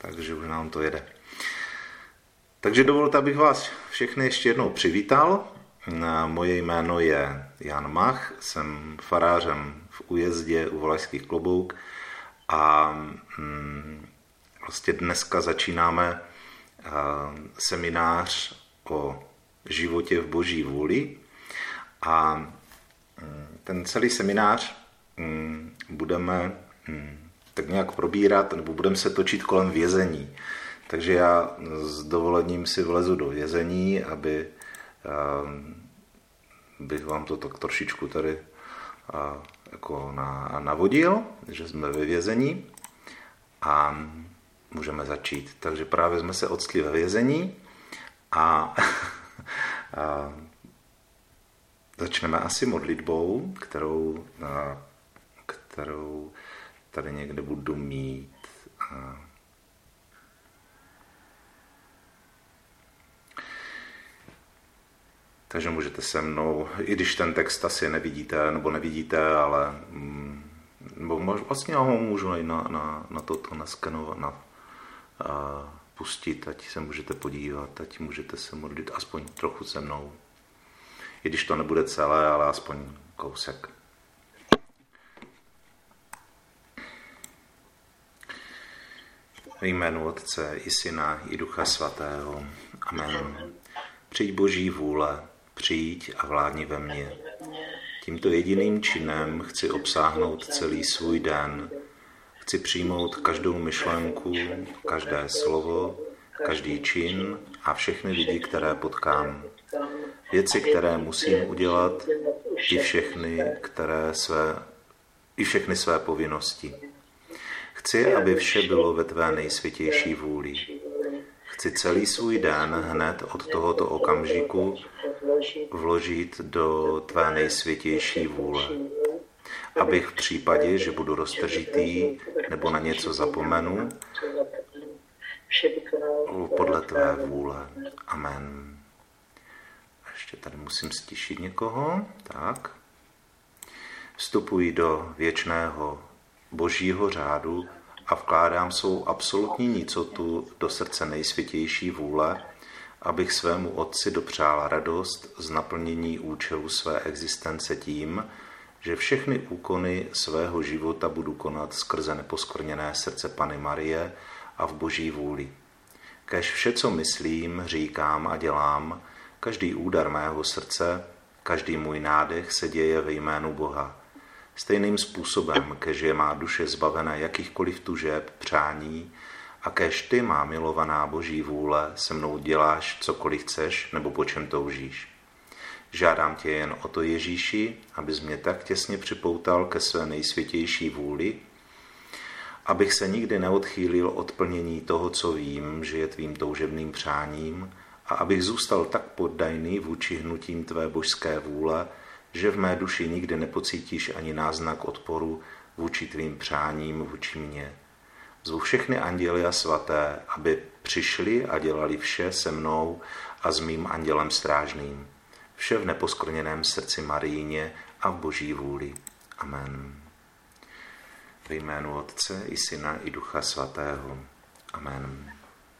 takže už nám to jede. Takže dovolte, abych vás všechny ještě jednou přivítal. Moje jméno je Jan Mach, jsem farářem v Újezdě u Valašských Klobouk a vlastně dneska začínáme seminář o životě v Boží vůli a ten celý seminář budeme tak nějak probírat, nebo budeme se točit kolem vězení. Takže já s dovolením si vlezu do vězení, aby bych vám to tak trošičku tady jako navodil, že jsme ve vězení a můžeme začít. Takže právě jsme se octli ve vězení a začneme asi modlitbou, kterou tady někde budu mít. Takže můžete se mnou, i když ten text asi nevidíte, ale vlastně ho můžu i na toto naskenovat, pustit, ať se můžete podívat, ať můžete se modlit aspoň trochu se mnou. I když to nebude celé, ale aspoň kousek. Ve jménu Otce i Syna i Ducha Svatého. Amen. Přijď Boží vůle, přijď a vládni ve mně. Tímto jediným činem chci obsáhnout celý svůj den. Chci přijmout každou myšlenku, každé slovo, každý čin a všechny lidi, které potkám. Věci, které musím udělat, i všechny své povinnosti. Chci, aby vše bylo ve tvé nejsvětější vůli. Chci celý svůj den hned od tohoto okamžiku vložit do tvé nejsvětější vůle. Abych v případě, že budu roztržitý nebo na něco zapomenu, podle tvé vůle. Amen. A ještě tady musím stišit někoho. Tak. Vstupuji do věčného Božího řádu a vkládám svou absolutní nicotu do srdce nejsvětější vůle, abych svému Otci dopřála radost z naplnění účelu své existence tím, že všechny úkony svého života budu konat skrze neposkvrněné srdce Panny Marie a v Boží vůli. Kéž vše, co myslím, říkám a dělám, každý údar mého srdce, každý můj nádech se děje ve jménu Boha. Stejným způsobem, kež je má duše zbavená jakýchkoliv tužeb, přání a kéž ty, má milovaná Boží vůle, se mnou děláš cokoliv chceš nebo po čem toužíš. Žádám tě jen o to, Ježíši, abys mě tak těsně připoutal ke své nejsvětější vůli, abych se nikdy neodchýlil od plnění toho, co vím, že je tvým toužebným přáním, a abych zůstal tak poddajný vůči hnutím tvé božské vůle, že v mé duši nikdy nepocítíš ani náznak odporu vůči tvým přáním, vůči mně. Zvu všechny anděly a svaté, aby přišli a dělali vše se mnou a s mým andělem strážným. Vše v neposkvrněném srdci Maríně a v Boží vůli. Amen. Ve jménu Otce i Syna i Ducha Svatého. Amen.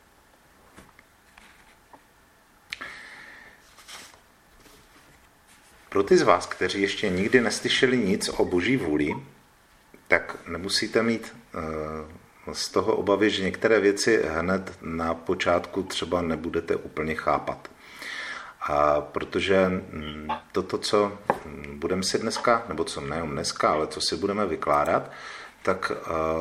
Pro ty z vás, kteří ještě nikdy neslyšeli nic o Boží vůli, tak nemusíte mít z toho obavy, že některé věci hned na počátku třeba nebudete úplně chápat. A protože toto, co budeme si dneska, nebo co nejenom dneska, ale co si budeme vykládat, tak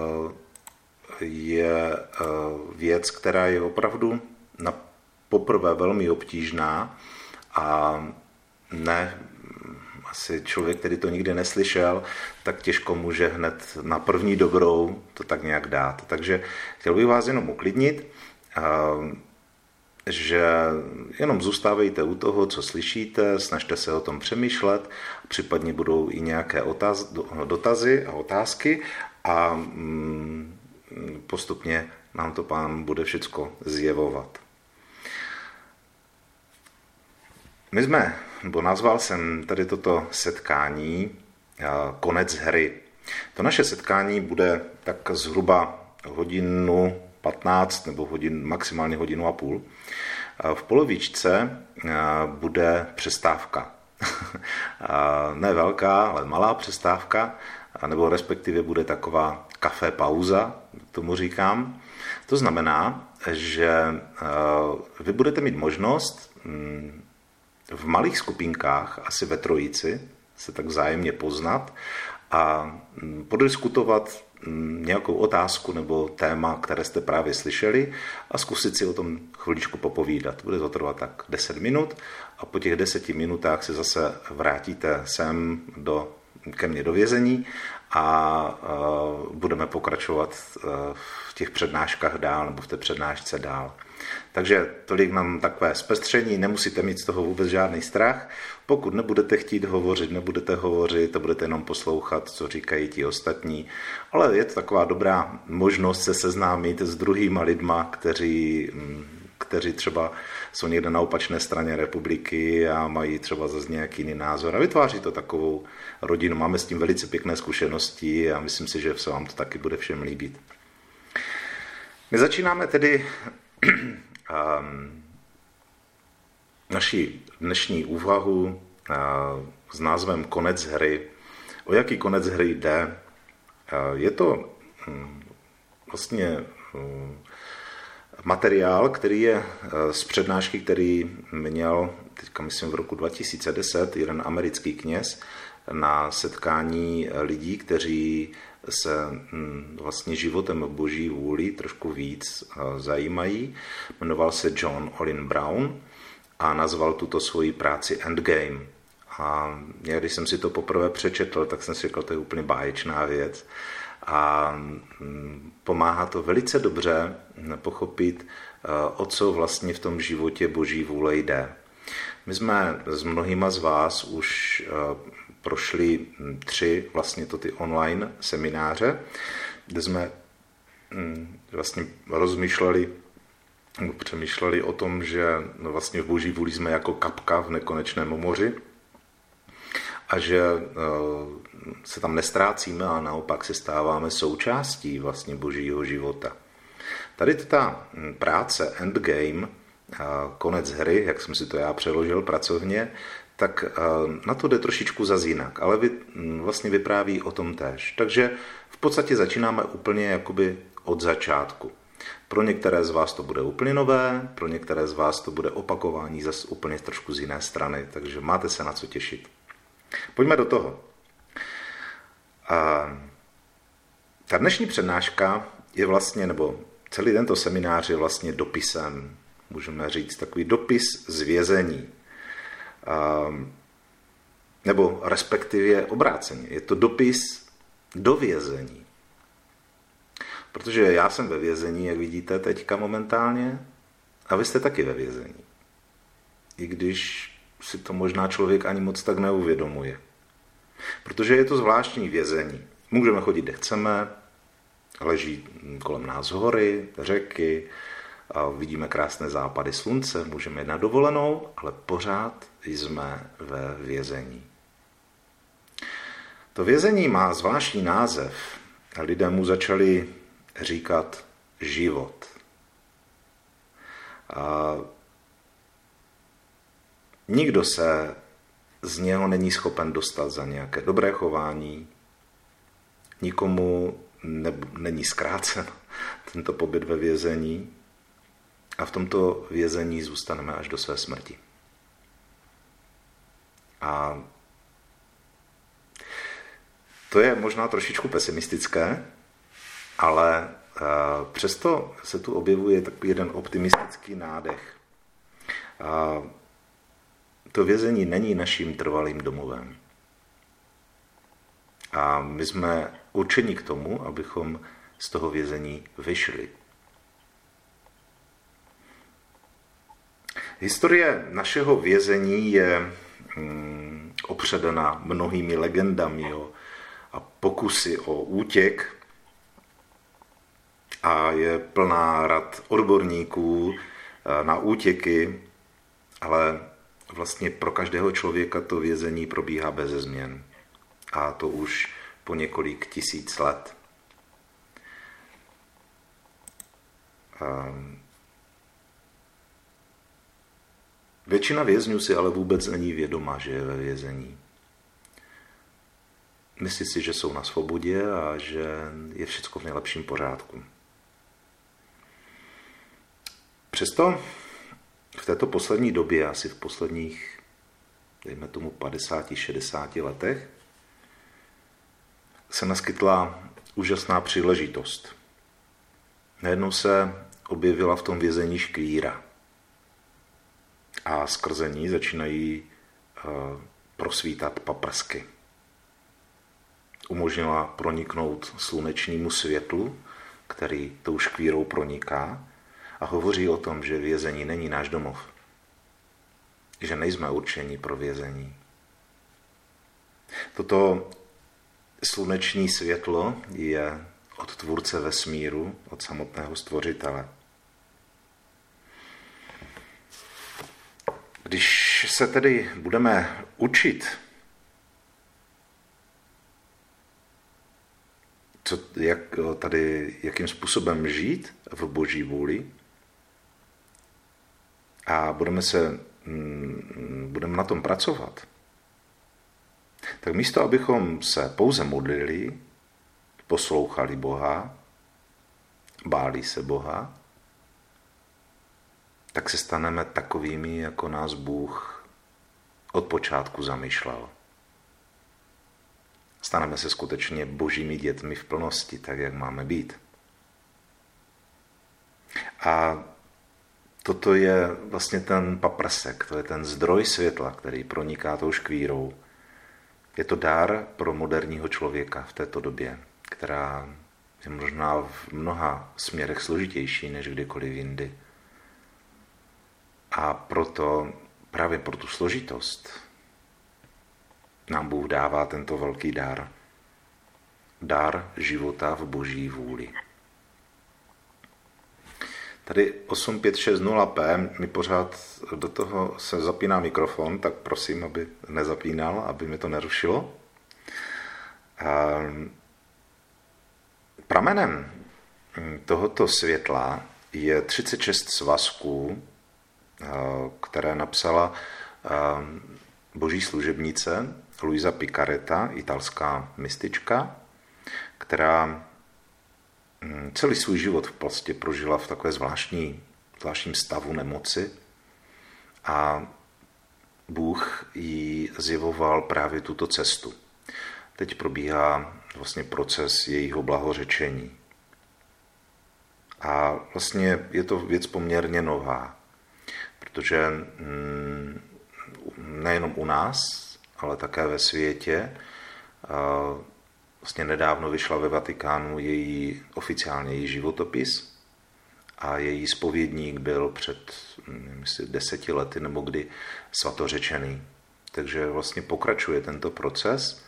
je věc, která je opravdu na poprvé velmi obtížná a ne, asi člověk, který to nikdy neslyšel, tak těžko může hned na první dobrou to tak nějak dát. Takže chtěl bych vás jenom uklidnit, že jenom zůstávejte u toho, co slyšíte, snažte se o tom přemýšlet, případně budou i nějaké dotazy a otázky a postupně nám to Pán bude všecko zjevovat. Nazval jsem tady toto setkání Konec hry. To naše setkání bude tak zhruba 1:15 15 nebo maximálně hodinu a půl. V polovičce bude přestávka. Ne velká, ale malá přestávka, nebo respektive bude taková kafé pauza, tomu říkám. To znamená, že vy budete mít možnost v malých skupinkách, asi ve trojici, se tak vzájemně poznat a podiskutovat nějakou otázku nebo téma, které jste právě slyšeli a zkusit si o tom chviličku popovídat. Bude to trvat tak 10 minut a po těch 10 minutách se zase vrátíte sem ke mně do vězení a budeme pokračovat v těch přednáškách dál nebo v té přednášce dál. Takže tolik nám takové zpestření, nemusíte mít z toho vůbec žádný strach. Pokud nebudete chtít hovořit, nebudete hovořit, to budete jenom poslouchat, co říkají ti ostatní. Ale je to taková dobrá možnost se seznámit s druhýma lidma, kteří třeba jsou někde na opačné straně republiky a mají třeba zase nějaký jiný názor. A vytváří to takovou rodinu. Máme s tím velice pěkné zkušenosti a myslím si, že se vám to taky bude všem líbit. My začínáme tedy naši dnešní úvahu s názvem Konec hry. O jaký konec hry jde? Je to vlastně materiál, který je z přednášky, který měl, teďka myslím v roku 2010, jeden americký kněz na setkání lidí, kteří se vlastně životem Boží vůli trošku víc zajímají. Jmenoval se John Olin Brown a nazval tuto svoji práci Endgame. A já, když jsem si to poprvé přečetl, tak jsem si řekl, to je úplně báječná věc. A pomáhá to velice dobře pochopit, o co vlastně v tom životě Boží vůle jde. My jsme s mnohýma z vás už prošli 3 vlastně ty online semináře, kde jsme vlastně přemýšleli o tom, že vlastně v Boží vůli jsme jako kapka v nekonečném moři a že se tam nestrácíme, ale naopak se stáváme součástí vlastně Božího života. Tady ta práce Endgame, konec hry, jak jsem si to já přeložil pracovně, tak na to jde trošičku zas jinak, ale vlastně vypráví o tom též. Takže v podstatě začínáme úplně jakoby od začátku. Pro některé z vás to bude úplně nové, pro některé z vás to bude opakování zase úplně trošku z jiné strany, takže máte se na co těšit. Pojďme do toho. Ta dnešní přednáška je vlastně, nebo celý tento seminář je vlastně dopisem, můžeme říct takový dopis z vězení. Nebo respektive obráceně. Je to dopis do vězení. Protože já jsem ve vězení, jak vidíte teďka momentálně, a vy jste taky ve vězení. I když si to možná člověk ani moc tak neuvědomuje. Protože je to zvláštní vězení. Můžeme chodit, kde chceme, leží kolem nás hory, řeky, a vidíme krásné západy slunce, můžeme jít na dovolenou, ale pořád jsme ve vězení. To vězení má zvláštní název. Lidé mu začali říkat život. A nikdo se z něho není schopen dostat za nějaké dobré chování. Nikomu není zkrácen tento pobyt ve vězení. A v tomto vězení zůstaneme až do své smrti. A to je možná trošičku pesimistické, ale přesto se tu objevuje takový jeden optimistický nádech. A to vězení není naším trvalým domovem. A my jsme určeni k tomu, abychom z toho vězení vyšli. Historie našeho vězení je opředena mnohými legendami a pokusy o útěk a je plná rad odborníků na útěky, ale vlastně pro každého člověka to vězení probíhá beze změn. A to už po několik tisíc let. Většina vězňů si ale vůbec není vědoma, že je ve vězení. Myslí si, že jsou na svobodě a že je všechno v nejlepším pořádku. Přesto v této poslední době, asi v posledních, dejme tomu 50-60 letech, se naskytla úžasná příležitost. Najednou se objevila v tom vězení škvíra. A skrze ní začínají prosvítat paprsky. Umožnila proniknout slunečnímu světlu, který tou škvírou proniká, a hovoří o tom, že vězení není náš domov. Že nejsme určení pro vězení. Toto sluneční světlo je od tvůrce vesmíru, od samotného stvořitele. Když se tedy budeme učit, jakým způsobem žít v Boží vůli, a budeme na tom pracovat, tak místo, abychom se pouze modlili, poslouchali Boha, báli se Boha, tak se staneme takovými, jako nás Bůh od počátku zamýšlel. Staneme se skutečně božími dětmi v plnosti, tak jak máme být. A toto je vlastně ten paprsek, to je ten zdroj světla, který proniká tou škvírou. Je to dar pro moderního člověka v této době, která je možná v mnoha směrech složitější než kdykoliv jindy. A proto, právě pro tu složitost, nám Bůh dává tento velký dar. Dar života v Boží vůli. Tady 8560p mi pořád do toho se zapíná mikrofon, tak prosím, aby nezapínal, aby mi to nerušilo. Pramenem tohoto světla je 36 svazků, které napsala boží služebnice Luisa Picaretta, italská mistička, která celý svůj život vlastně prožila v takové zvláštním stavu nemoci a Bůh jí zjevoval právě tuto cestu. Teď probíhá vlastně proces jejího blahořečení. A vlastně je to věc poměrně nová, protože nejenom u nás, ale také ve světě vlastně nedávno vyšla ve Vatikánu oficiálně její životopis a její zpovědník byl před 10 lety nebo kdy svatořečený. Takže vlastně pokračuje tento proces,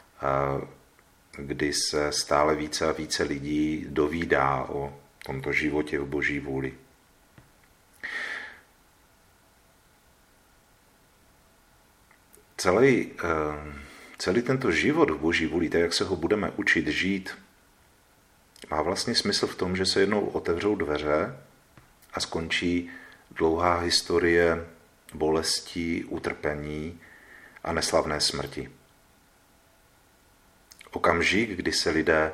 kdy se stále více a více lidí dovídá o tomto životě v Boží vůli. Celý tento život v Boží vůli, tak jak se ho budeme učit žít, má vlastně smysl v tom, že se jednou otevřou dveře a skončí dlouhá historie bolestí, utrpení a neslavné smrti. Okamžik, kdy se lidé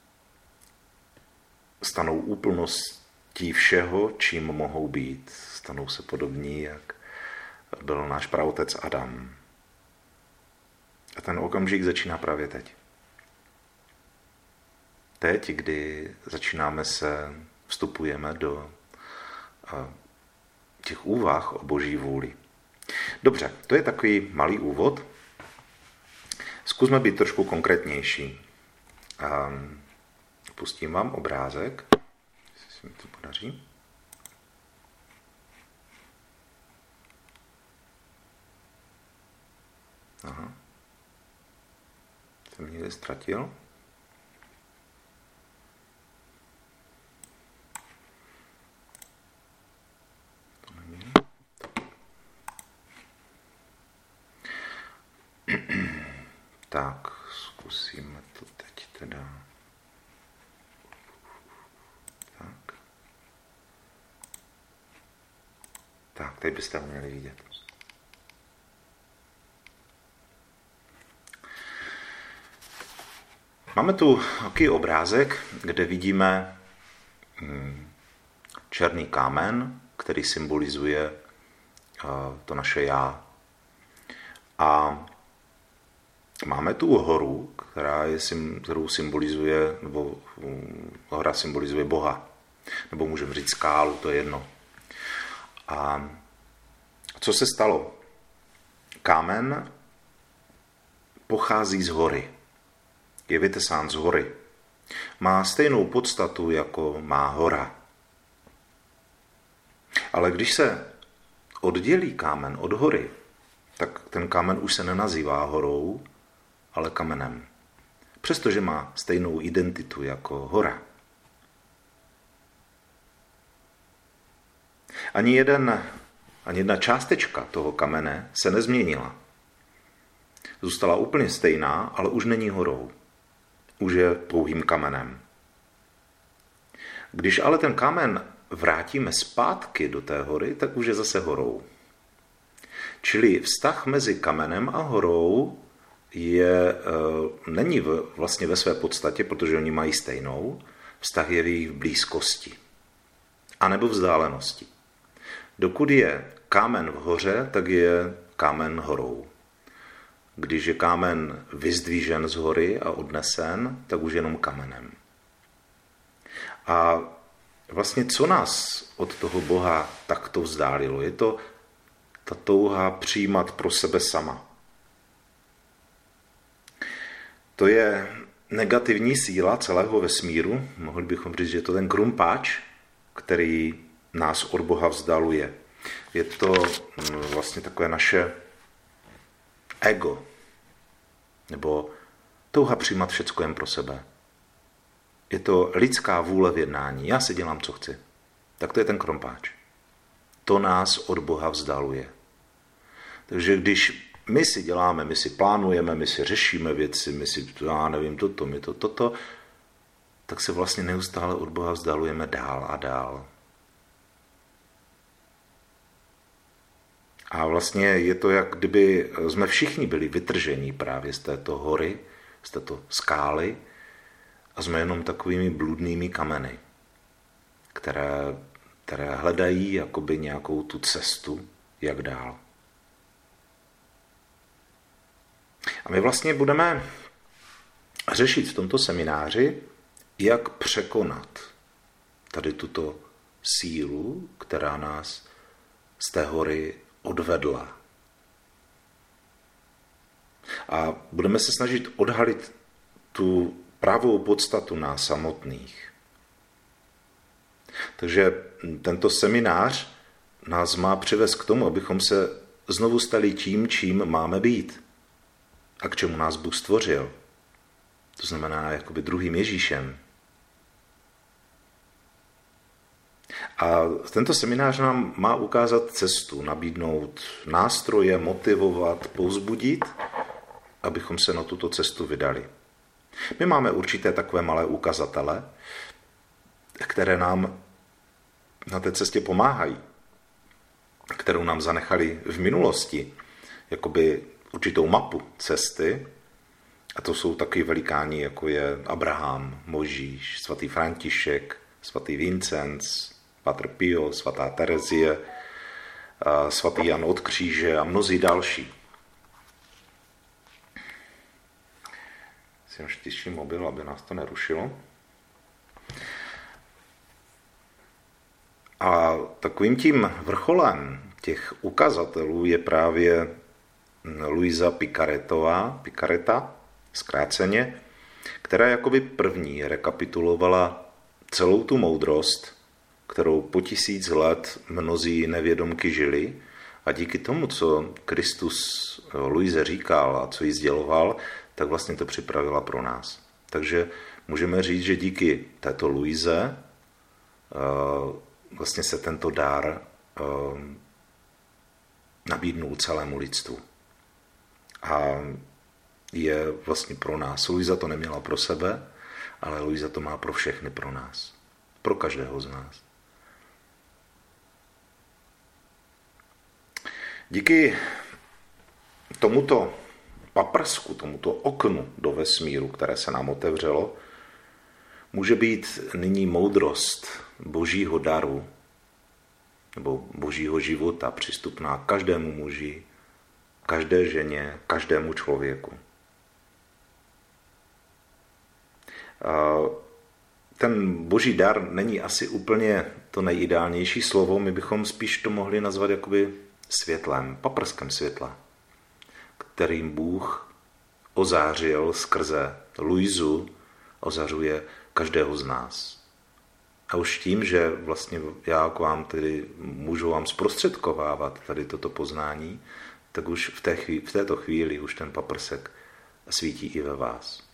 stanou úplností všeho, čím mohou být. Stanou se podobní, jak byl náš praotec Adam. A ten okamžik začíná právě teď. Teď, kdy vstupujeme do těch úvah o Boží vůli. Dobře, to je takový malý úvod. Zkusme být trošku konkrétnější. Pustím vám obrázek, jestli se mi to podaří. Aha. Jsem někde ztratil. To není. Tak, zkusíme to teď teda. Tak. Tak, teď byste ho měli vidět. Máme tu takový obrázek, kde vidíme černý kámen, který symbolizuje to naše já. A máme tu horu, kterou symbolizuje, nebo hora symbolizuje Boha. Nebo můžeme říct skálu, to je jedno. A co se stalo? Kámen pochází z hory. Je vytesán z hory. Má stejnou podstatu, jako má hora. Ale když se oddělí kámen od hory, tak ten kámen už se nenazývá horou, ale kamenem. Přestože má stejnou identitu jako hora. Ani jedna částečka toho kamene se nezměnila. Zůstala úplně stejná, ale už není horou. Už je pouhým kamenem. Když ale ten kámen vrátíme zpátky do té hory, tak už je zase horou. Čili vztah mezi kamenem a horou není vlastně ve své podstatě, protože oni mají stejnou, vztah je v jejich blízkosti. A nebo vzdálenosti. Dokud je kámen v hoře, tak je kámen horou. Když je kámen vyzdvížen z hory a odnesen, tak už jenom kamenem. A vlastně co nás od toho Boha takto vzdálilo? Je to ta touha přijímat pro sebe sama. To je negativní síla celého vesmíru. Mohli bychom říct, že je to ten krumpáč, který nás od Boha vzdaluje. Je to vlastně takové naše ego, nebo touha přijímat všecko jen pro sebe. Je to lidská vůle v jednání. Já si dělám, co chci. Tak to je ten krompáč. To nás od Boha vzdaluje. Takže když my si děláme, my si plánujeme, my si řešíme věci, my si, já nevím, toto, tak se vlastně neustále od Boha vzdalujeme dál a dál. A vlastně je to, jak kdyby jsme všichni byli vytrženi právě z této hory, z této skály a jsme jenom takovými bludnými kameny, které hledají jakoby nějakou tu cestu, jak dál. A my vlastně budeme řešit v tomto semináři, jak překonat tady tuto sílu, která nás z té hory odvedla. A budeme se snažit odhalit tu pravou podstatu nás samotných. Takže tento seminář nás má přivést k tomu, abychom se znovu stali tím, čím máme být a k čemu nás Bůh stvořil. To znamená jakoby druhým Ježíšem. A tento seminář nám má ukázat cestu, nabídnout nástroje, motivovat, povzbudit, abychom se na tuto cestu vydali. My máme určité takové malé ukazatele, které nám na té cestě pomáhají, kterou nám zanechali v minulosti, jakoby určitou mapu cesty. A to jsou taky velikáni, jako je Abraham, Mojžíš, svatý František, svatý Vincenc, Patr Pio, svatá Terezie, svatý Jan od Kříže a mnozí další. Si štiším mobil, aby nás to nerušilo. A takovým tím vrcholem těch ukazatelů je právě Luisa Picareta, zkráceně, která jakoby první rekapitulovala celou tu moudrost, kterou po 1000 let mnozí nevědomky žili a díky tomu, co Kristus Luise říkal a co jí sděloval, tak vlastně to připravila pro nás. Takže můžeme říct, že díky této Luise vlastně se tento dar nabídnul celému lidstvu. A je vlastně pro nás. Luisa to neměla pro sebe, ale Luisa to má pro všechny, pro nás. Pro každého z nás. Díky tomuto paprsku, tomuto oknu do vesmíru, které se nám otevřelo, může být nyní moudrost božího daru nebo božího života přístupná každému muži, každé ženě, každému člověku. Ten boží dar není asi úplně to nejideálnější slovo, my bychom spíš to mohli nazvat jakoby světlem, paprskem světla, kterým Bůh ozářil skrze Luizu, ozařuje každého z nás. A už tím, že vlastně já k vám tedy můžu vám zprostředkovávat tady toto poznání, tak už v této chvíli už ten paprsek svítí i ve vás.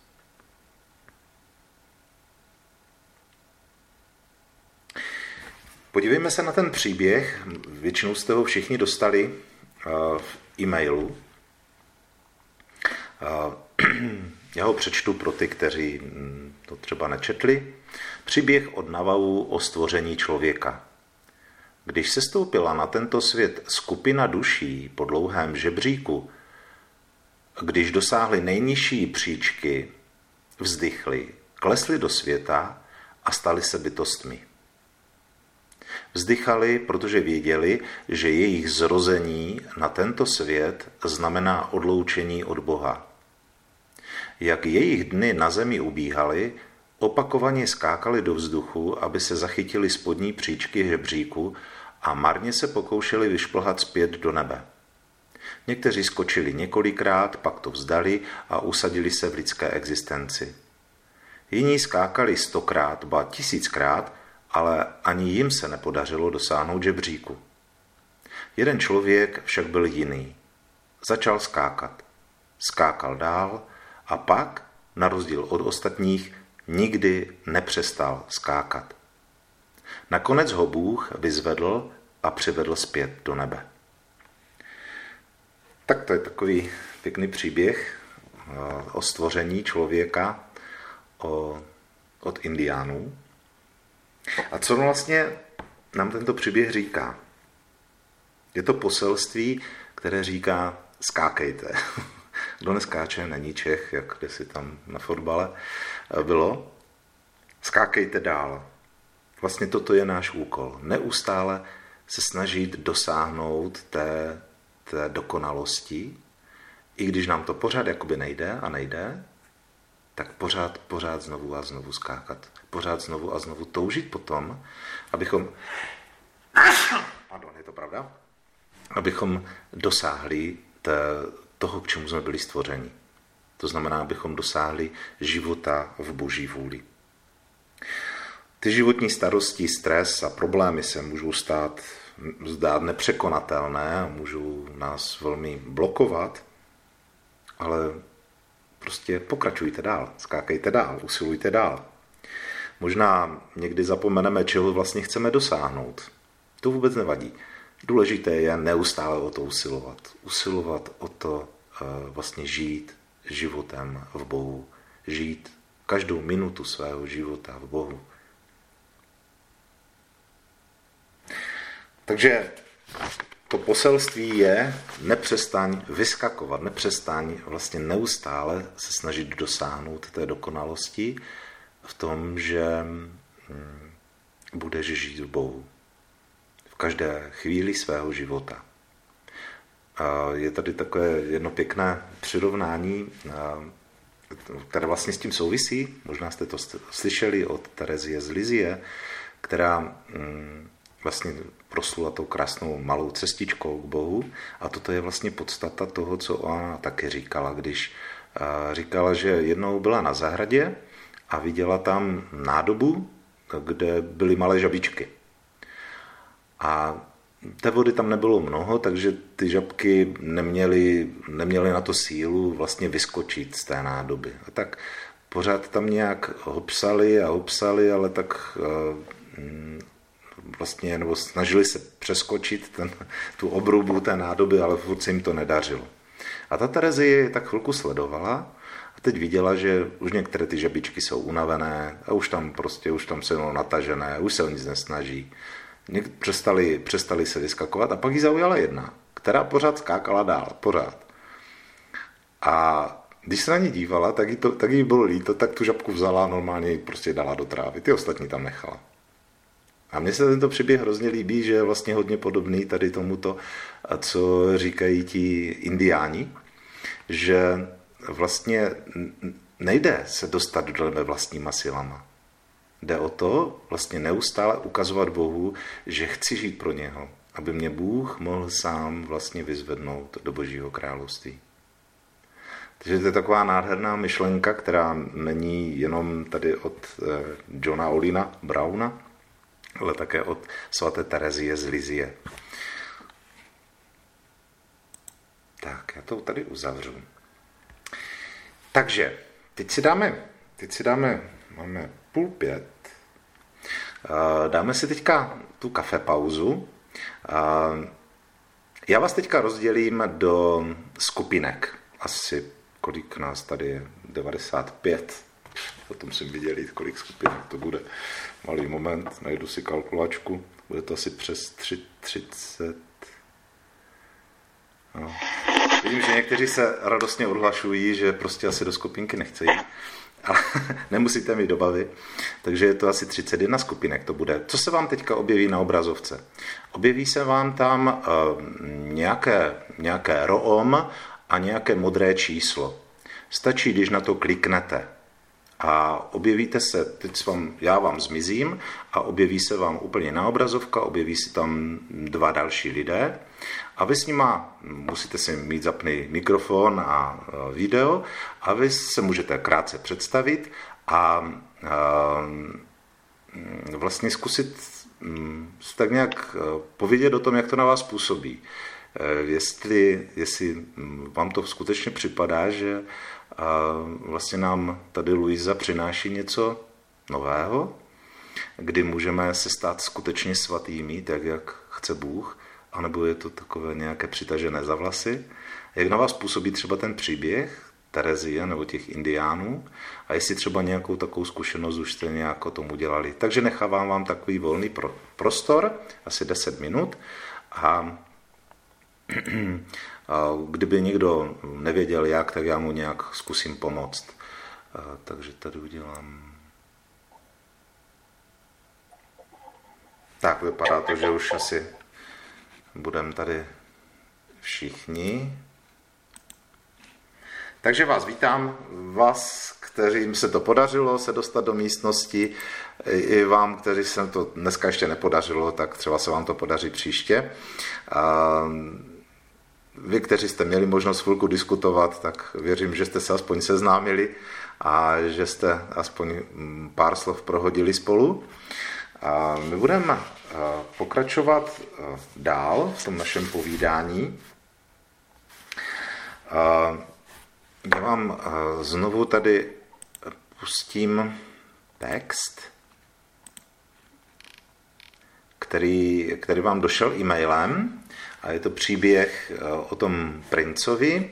Podívejme se na ten příběh, většinou jste ho všichni dostali v e-mailu. Já ho přečtu pro ty, kteří to třeba nečetli. Příběh od Navavu o stvoření člověka. Když sestoupila na tento svět skupina duší po dlouhém žebříku, když dosáhly nejnižší příčky, vzdychly, klesly do světa a staly se bytostmi. Vzdychali, protože věděli, že jejich zrození na tento svět znamená odloučení od Boha. Jak jejich dny na zemi ubíhaly, opakovaně skákali do vzduchu, aby se zachytili spodní příčky žebříku a marně se pokoušeli vyšplhat zpět do nebe. Někteří skočili několikrát, pak to vzdali a usadili se v lidské existenci. Jiní skákali 100krát, ba 1000krát, ale ani jim se nepodařilo dosáhnout žebříku. Jeden člověk však byl jiný. Začal skákat. Skákal dál a pak, na rozdíl od ostatních, nikdy nepřestal skákat. Nakonec ho Bůh vyzvedl a přivedl zpět do nebe. Tak to je takový pěkný příběh o stvoření člověka od Indiánů. A co vlastně nám tento příběh říká? Je to poselství, které říká skákejte. Kdo neskáče, není Čech, jak kdysi tam na fotbale bylo. Skákejte dál. Vlastně toto je náš úkol. Neustále se snažit dosáhnout té dokonalosti, i když nám to pořád jakoby nejde, tak pořád znovu a znovu skákat. Pořád znovu a znovu toužit potom, abychom, je to pravda, abychom dosáhli toho, k čemu jsme byli stvořeni. To znamená, abychom dosáhli života v boží vůli. Ty životní starosti, stres a problémy se můžou zdát nepřekonatelné a můžou nás velmi blokovat, ale prostě pokračujte dál, skákejte dál, usilujte dál. Možná někdy zapomeneme, čeho vlastně chceme dosáhnout. To vůbec nevadí. Důležité je neustále o to usilovat. Usilovat o to vlastně žít životem v Bohu. Žít každou minutu svého života v Bohu. Takže to poselství je nepřestaň vyskakovat, nepřestaň vlastně neustále se snažit dosáhnout té dokonalosti v tom, že budeš žít v Bohu. V každé chvíli svého života. Je tady takové jedno pěkné přirovnání, které vlastně s tím souvisí. Možná jste to slyšeli od Terezie z Lizie, která vlastně proslula tou krásnou malou cestičkou k Bohu. A toto je vlastně podstata toho, co ona taky říkala, když říkala, že jednou byla na zahradě a viděla tam nádobu, kde byly malé žabičky. A té vody tam nebylo mnoho, takže ty žabky neměly na to sílu vlastně vyskočit z té nádoby. A tak pořád tam nějak hopsali, ale tak vlastně, nebo snažili se přeskočit tu obrubu té nádoby, ale furt se jim to nedařilo. A ta Terezie tak chvilku sledovala a teď viděla, že už některé ty žabičky jsou unavené a už tam jsou natažené, už se o nic nesnaží. Přestali se vyskakovat a pak jí zaujala jedna, která pořád skákala dál, pořád. A když se na ní dívala, tak jí bylo líto, tak tu žabku vzala a normálně ji prostě dala do trávy. Ty ostatní tam nechala. A mně se tento příběh hrozně líbí, že je vlastně hodně podobný tady tomuto, co říkají ti indiáni, že vlastně nejde se dostat do nebe vlastníma silama. Jde o to vlastně neustále ukazovat Bohu, že chci žít pro něho, aby mě Bůh mohl sám vlastně vyzvednout do Božího království. Takže to je taková nádherná myšlenka, která není jenom tady od Johna Olina Browna, ale také od svaté Terezie z Lizie. Tak, já to tady uzavřu. Takže, teď si dáme, máme 4:30, dáme si teďka tu kafepauzu. Já vás teďka rozdělím do skupinek. Asi, kolik nás tady je? 95. Potom jsem viděl, kolik skupinek to bude. Malý moment, najdu si kalkulačku. Bude to asi přes 30. No. Vidím, že někteří se radostně odhlašují, že prostě asi do skupinky nechcejí. Ale nemusíte mít obavy. Takže je to asi 31 skupinek to bude. Co se vám teďka objeví na obrazovce? Objeví se vám tam nějaké ROM a nějaké modré číslo. Stačí, když na to kliknete a objevíte se, já vám zmizím a objeví se vám úplně na obrazovka, objeví se tam 2 další lidé a vy s nima musíte si mít zapný mikrofon a video a vy se můžete krátce představit a vlastně zkusit tak nějak povědět o tom, jak to na vás působí. Jestli vám to skutečně připadá, že vlastně nám tady Luisa přináší něco nového, kdy můžeme se stát skutečně svatými, tak jak chce Bůh, anebo je to takové nějaké přitažené za vlasy. Jak na vás působí třeba ten příběh Terezie nebo těch indiánů a jestli třeba nějakou takovou zkušenost už jste nějak o tom udělali. Takže nechávám vám takový volný prostor, asi 10 minut a kdyby někdo nevěděl jak, tak já mu nějak zkusím pomoct. Takže tady udělám. Tak vypadá to, že už asi budeme tady všichni. Takže vás vítám, vás, kterým se to podařilo se dostat do místnosti, i vám, kteří se to dneska ještě nepodařilo, tak třeba se vám to podaří příště. Vy, kteří jste měli možnost chvilku diskutovat, tak věřím, že jste se aspoň seznámili a že jste aspoň pár slov prohodili spolu. A my budeme pokračovat dál v tom našem povídání. Já vám znovu tady pustím text, který vám došel e-mailem. A je to příběh o tom princovi.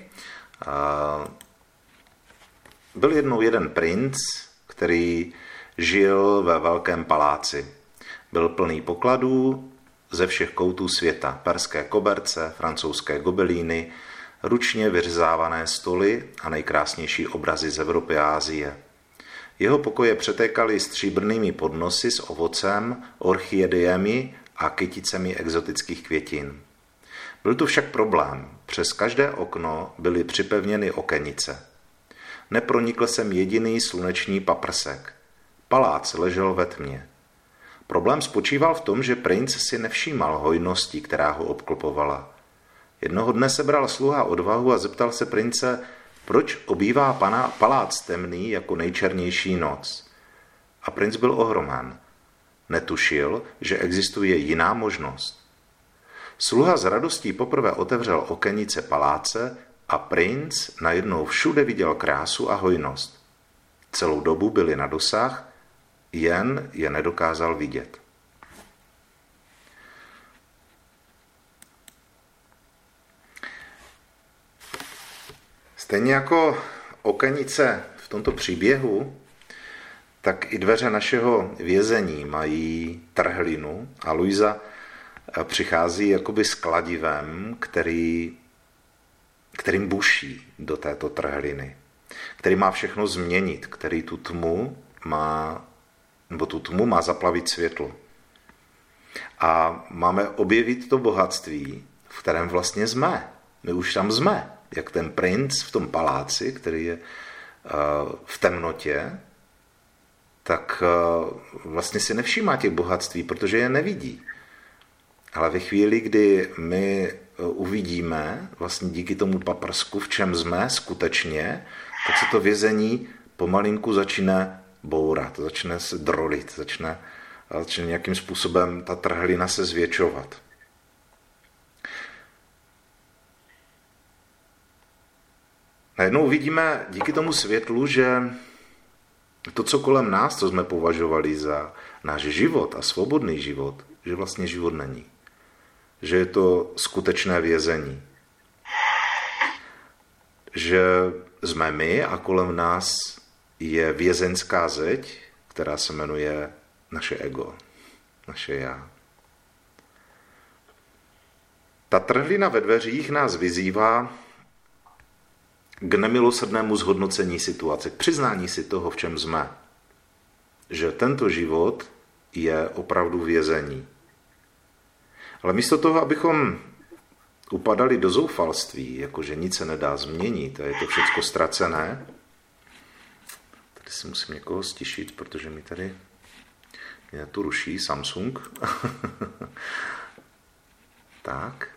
Byl jednou jeden princ, který žil ve velkém paláci. Byl plný pokladů ze všech koutů světa. Perské koberce, francouzské gobelíny, ručně vyřezávané stoly a nejkrásnější obrazy z Evropy a Asie. Jeho pokoje přetékaly stříbrnými podnosy s ovocem, orchideemi a kyticemi exotických květin. Byl tu však problém. Přes každé okno byly připevněny okenice. Nepronikl sem jediný sluneční paprsek. Palác ležel ve tmě. Problém spočíval v tom, že princ si nevšímal hojnosti, která ho obklopovala. Jednoho dne sebral sluha odvahu a zeptal se prince, proč obývá palác temný jako nejčernější noc. A princ byl ohromen. Netušil, že existuje jiná možnost. Sluha s radostí poprvé otevřel okenice paláce a princ najednou všude viděl krásu a hojnost. Celou dobu byli na dosah, jen je nedokázal vidět. Stejně jako okenice v tomto příběhu, tak i dveře našeho vězení mají trhlinu a Luisa přichází jakoby s kladivem, kterým buší do této trhliny, který má všechno změnit, který tu tmu má zaplavit světlo. A máme objevit to bohatství, v kterém vlastně jsme. My už tam jsme, jak ten princ v tom paláci, který je v temnotě, tak vlastně si nevšímá těch bohatství, protože je nevidí. Ale ve chvíli, kdy my uvidíme vlastně díky tomu paprsku, v čem jsme skutečně, tak se to vězení pomalinku začne bourat, začne se drolit, začne nějakým způsobem ta trhlina se zvětšovat. Najednou uvidíme díky tomu světlu, že to, co kolem nás, co jsme považovali za náš život a svobodný život, že vlastně život není. Že je to skutečné vězení. Že jsme my a kolem nás je vězeňská zeď, která se jmenuje naše ego, naše já. Ta trhlina ve dveřích nás vyzývá k nemilosrdnému zhodnocení situace, k přiznání si toho, v čem jsme. Že tento život je opravdu vězení. Ale místo toho, abychom upadali do zoufalství, jakože nic se nedá změnit a je to všecko ztracené, tady si musím někoho stišit, protože mi tady mě tu ruší Samsung. Tak.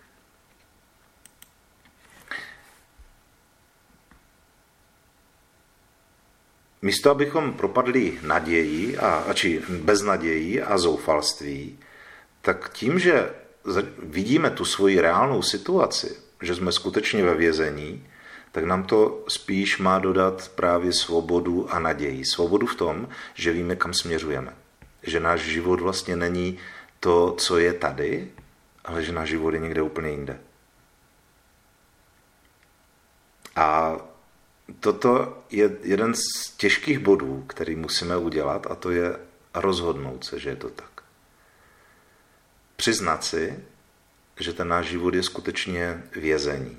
Místo, abychom propadli naději či beznaději a zoufalství, tak tím, že vidíme tu svoji reálnou situaci, že jsme skutečně ve vězení, tak nám to spíš má dodat právě svobodu a naději. Svobodu v tom, že víme, kam směřujeme. Že náš život vlastně není to, co je tady, ale že náš život je někde úplně jinde. A toto je jeden z těžkých bodů, který musíme udělat, a to je rozhodnout se, že je to tak. Přiznat si, že ten náš život je skutečně vězení.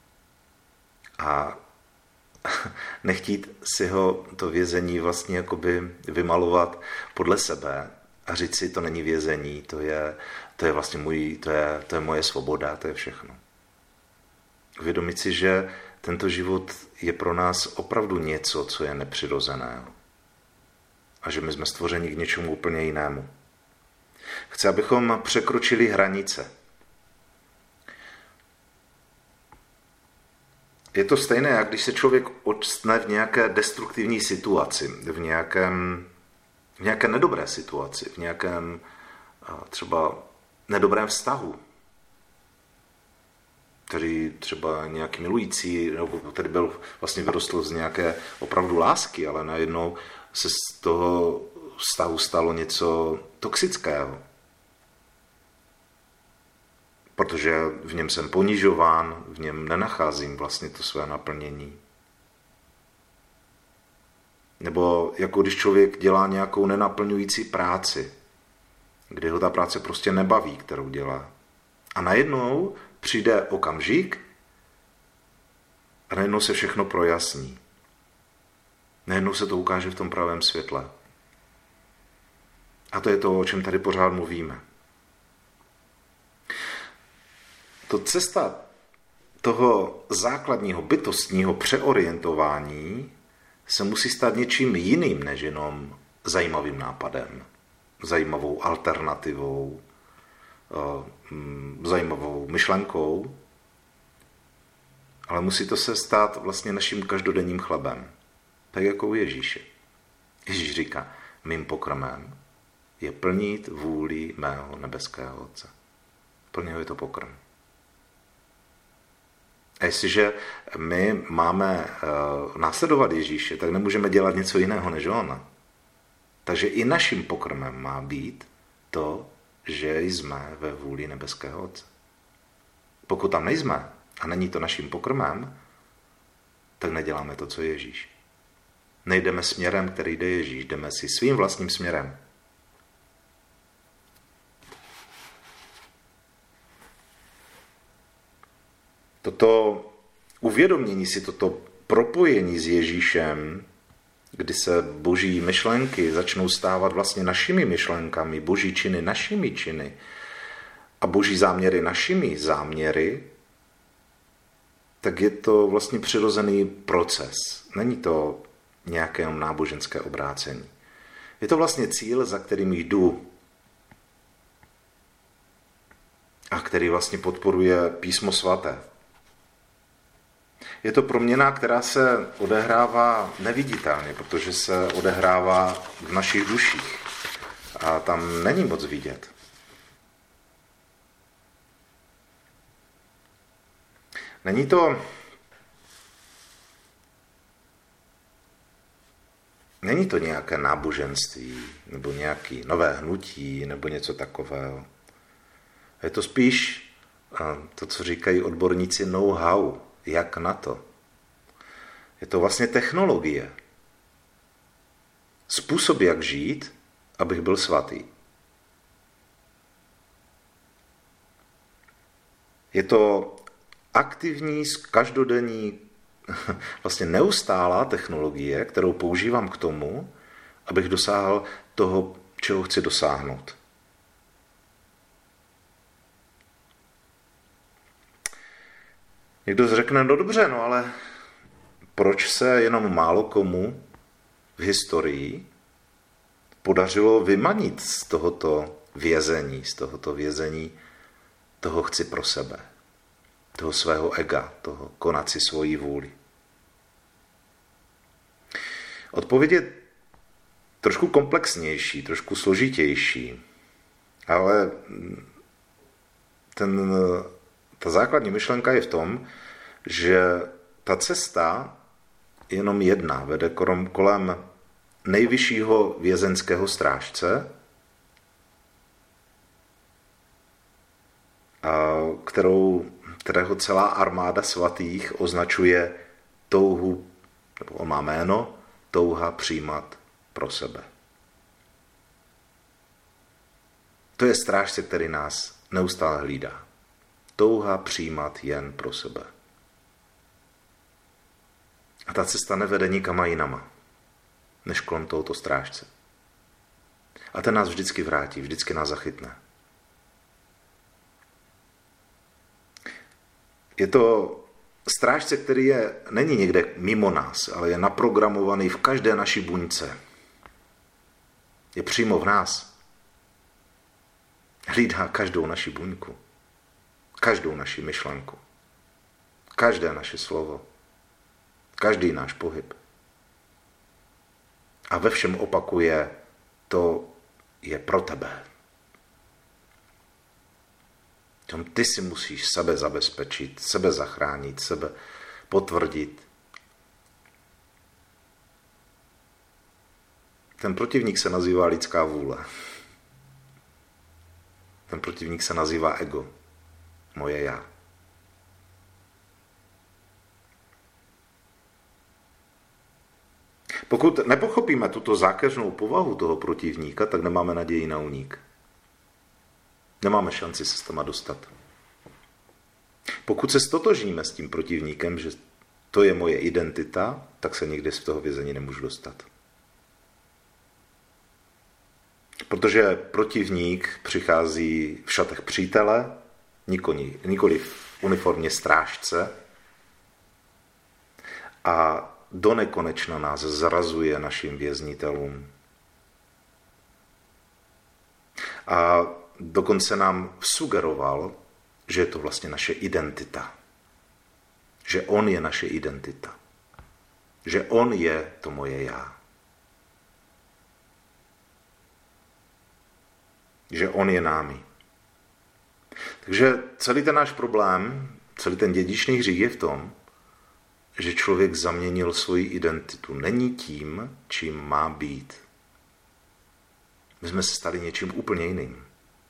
A nechtít si ho to vězení vlastně jakoby vymalovat podle sebe a říct si, to není vězení, to je vlastně to je moje svoboda, to je všechno. Uvědomit si, že tento život je pro nás opravdu něco, co je nepřirozeného. A že my jsme stvořeni k něčemu úplně jinému. Chci, abychom překročili hranice. Je to stejné, jak když se člověk odstne v nějaké destruktivní situaci, v nějaké nedobré situaci, v nějakém třeba nedobrém vztahu, který třeba nějaký milující, nebo který byl vlastně vyrostl z nějaké opravdu lásky, ale najednou se z toho vztahu stalo něco toxického. Protože v něm jsem ponižován, v něm nenacházím vlastně to své naplnění. Nebo jako když člověk dělá nějakou nenaplňující práci, kdy ho ta práce prostě nebaví, kterou dělá. A najednou přijde okamžik a najednou se všechno projasní. Najednou se to ukáže v tom pravém světle. A to je to, o čem tady pořád mluvíme. To cesta toho základního bytostního přeorientování se musí stát něčím jiným, než jenom zajímavým nápadem, zajímavou alternativou, zajímavou myšlenkou, ale musí to se stát vlastně naším každodenním chlebem, tak jako u Ježíše. Ježíš říká, mým pokrmem je plnit vůli mého nebeského Otce. Pro něho je to pokrm. A jestliže my máme následovat Ježíše, tak nemůžeme dělat něco jiného než on. Takže i naším pokrmem má být to, že jsme ve vůli nebeského Otce. Pokud tam nejsme a není to naším pokrmem, tak neděláme to, co je Ježíš. Nejdeme směrem, který jde Ježíš, jdeme si svým vlastním směrem. toto uvědomění si, toto propojení s Ježíšem, kdy se boží myšlenky začnou stávat vlastně našimi myšlenkami, boží činy našimi činy a boží záměry našimi záměry, tak je to vlastně přirozený proces. Není to nějaké náboženské obrácení. Je to vlastně cíl, za kterým jdu a který vlastně podporuje Písmo svaté. Je to proměna, která se odehrává neviditelně, protože se odehrává v našich duších a tam není moc vidět. Není to nějaké náboženství, nebo nějaké nové hnutí, nebo něco takového. Je to spíš to, co říkají odborníci, know-how, jak na to. Je to vlastně technologie. Způsob, jak žít, abych byl svatý. Je to aktivní, každodenní, vlastně neustálá technologie, kterou používám k tomu, abych dosáhl toho, čeho chci dosáhnout. Někdo řekne, no dobře, no ale proč se jenom málo komu v historii podařilo vymanit z tohoto vězení, toho chci pro sebe, toho svého ega, toho konat si svoji vůli. Odpověď je trošku komplexnější, trošku složitější, ale ta základní myšlenka je v tom, že ta cesta je jenom jedna, vede kolem nejvyššího vězeňského strážce, kterého celá armáda svatých označuje touhu, nebo on má jméno, touha přijímat pro sebe. To je strážce, který nás neustále hlídá. Touha přijímat jen pro sebe. A ta cesta nevede nikam jinama, než kolem tohoto strážce. A ten nás vždycky vrátí, vždycky nás zachytne. Je to strážce, který není někde mimo nás, ale je naprogramovaný v každé naší buňce. Je přímo v nás. Hlídá každou naši buňku, každou naši myšlenku, každé naše slovo, každý náš pohyb. A ve všem opakuje, to je pro tebe. Ty si musíš sebe zabezpečit, sebe zachránit, sebe potvrdit. Ten protivník se nazývá lidská vůle. Ten protivník se nazývá ego, moje já. Pokud nepochopíme tuto zákeřnou povahu toho protivníka, tak nemáme naději na únik. Nemáme šanci se s toma dostat. Pokud se stotožníme s tím protivníkem, že to je moje identita, tak se nikdy z toho vězení nemůžu dostat. Protože protivník přichází v šatech přítele, nikoli v uniformě strážce a do nekonečna nás zrazuje našim věznitelům. A dokonce nám sugeroval, že je to vlastně naše identita. Že on je naše identita. Že on je to moje já. Že on je námi. Takže celý ten náš problém, celý ten dědičný hřích je v tom, že člověk zaměnil svoji identitu. Není tím, čím má být. My jsme se stali něčím úplně jiným.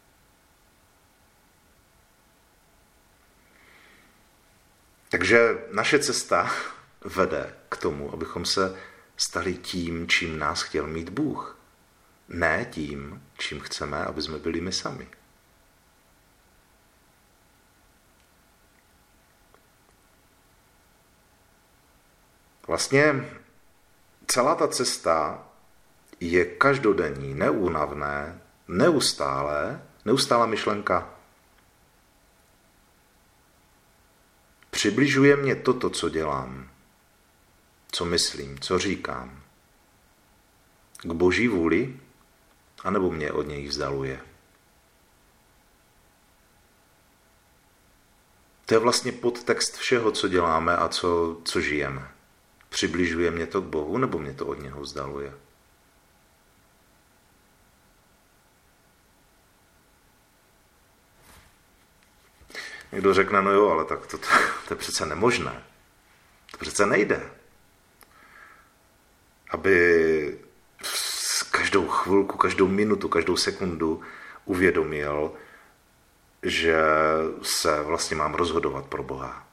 Takže naše cesta vede k tomu, abychom se stali tím, čím nás chtěl mít Bůh. Ne tím, čím chceme, aby jsme byli my sami. Vlastně celá ta cesta je každodenní, neúnavné, neustálá myšlenka. Přibližuje mě toto, co dělám, co myslím, co říkám, k Boží vůli, anebo mě od něj vzdaluje. To je vlastně podtext všeho, co děláme a co žijeme. Přibližuje mě to k Bohu, nebo mě to od něho vzdaluje? Někdo řekne, no jo, ale tak to je přece nemožné. To přece nejde. Aby každou chvilku, každou minutu, každou sekundu uvědomil, že se vlastně mám rozhodovat pro Boha.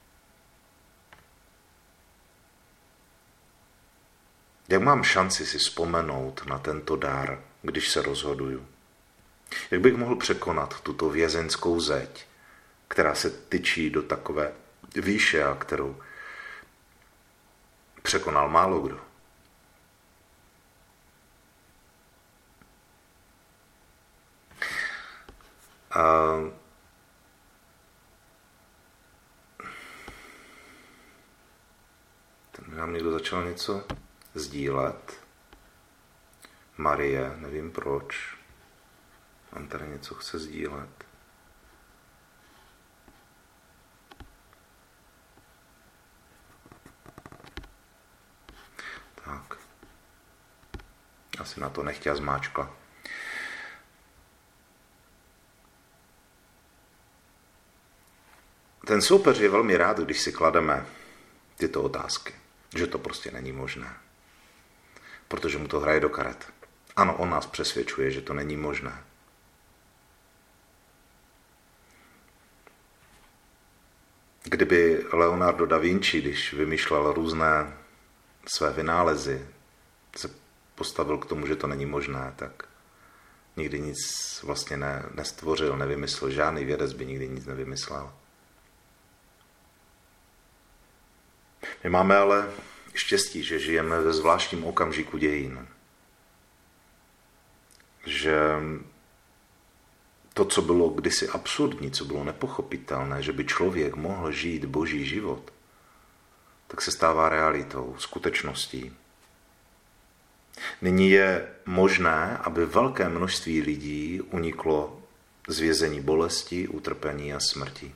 Jak mám šanci si vzpomenout na tento dar, když se rozhoduju? Jak bych mohl překonat tuto vězeňskou zeď, která se tyčí do takové výše a kterou překonal málo kdo? A ten nám někdo začal něco sdílet. Marie, nevím proč. On tady něco chce sdílet. Tak. Asi na to nechtěla zmáčkla. Ten soupeř je velmi rád, když si klademe tyto otázky. Že to prostě není možné. Protože mu to hraje do karet. Ano, on nás přesvědčuje, že to není možné. Kdyby Leonardo da Vinci, když vymýšlel různé své vynálezy, se postavil k tomu, že to není možné, tak nikdy nic vlastně nestvořil, nevymyslel. Žádný vědec by nikdy nic nevymyslel. My máme ale štěstí, že žijeme ve zvláštním okamžiku dějin. Že to, co bylo kdysi absurdní, co bylo nepochopitelné, že by člověk mohl žít boží život, tak se stává realitou, skutečností. Nyní je možné, aby velké množství lidí uniklo z vězení bolesti, utrpení a smrti.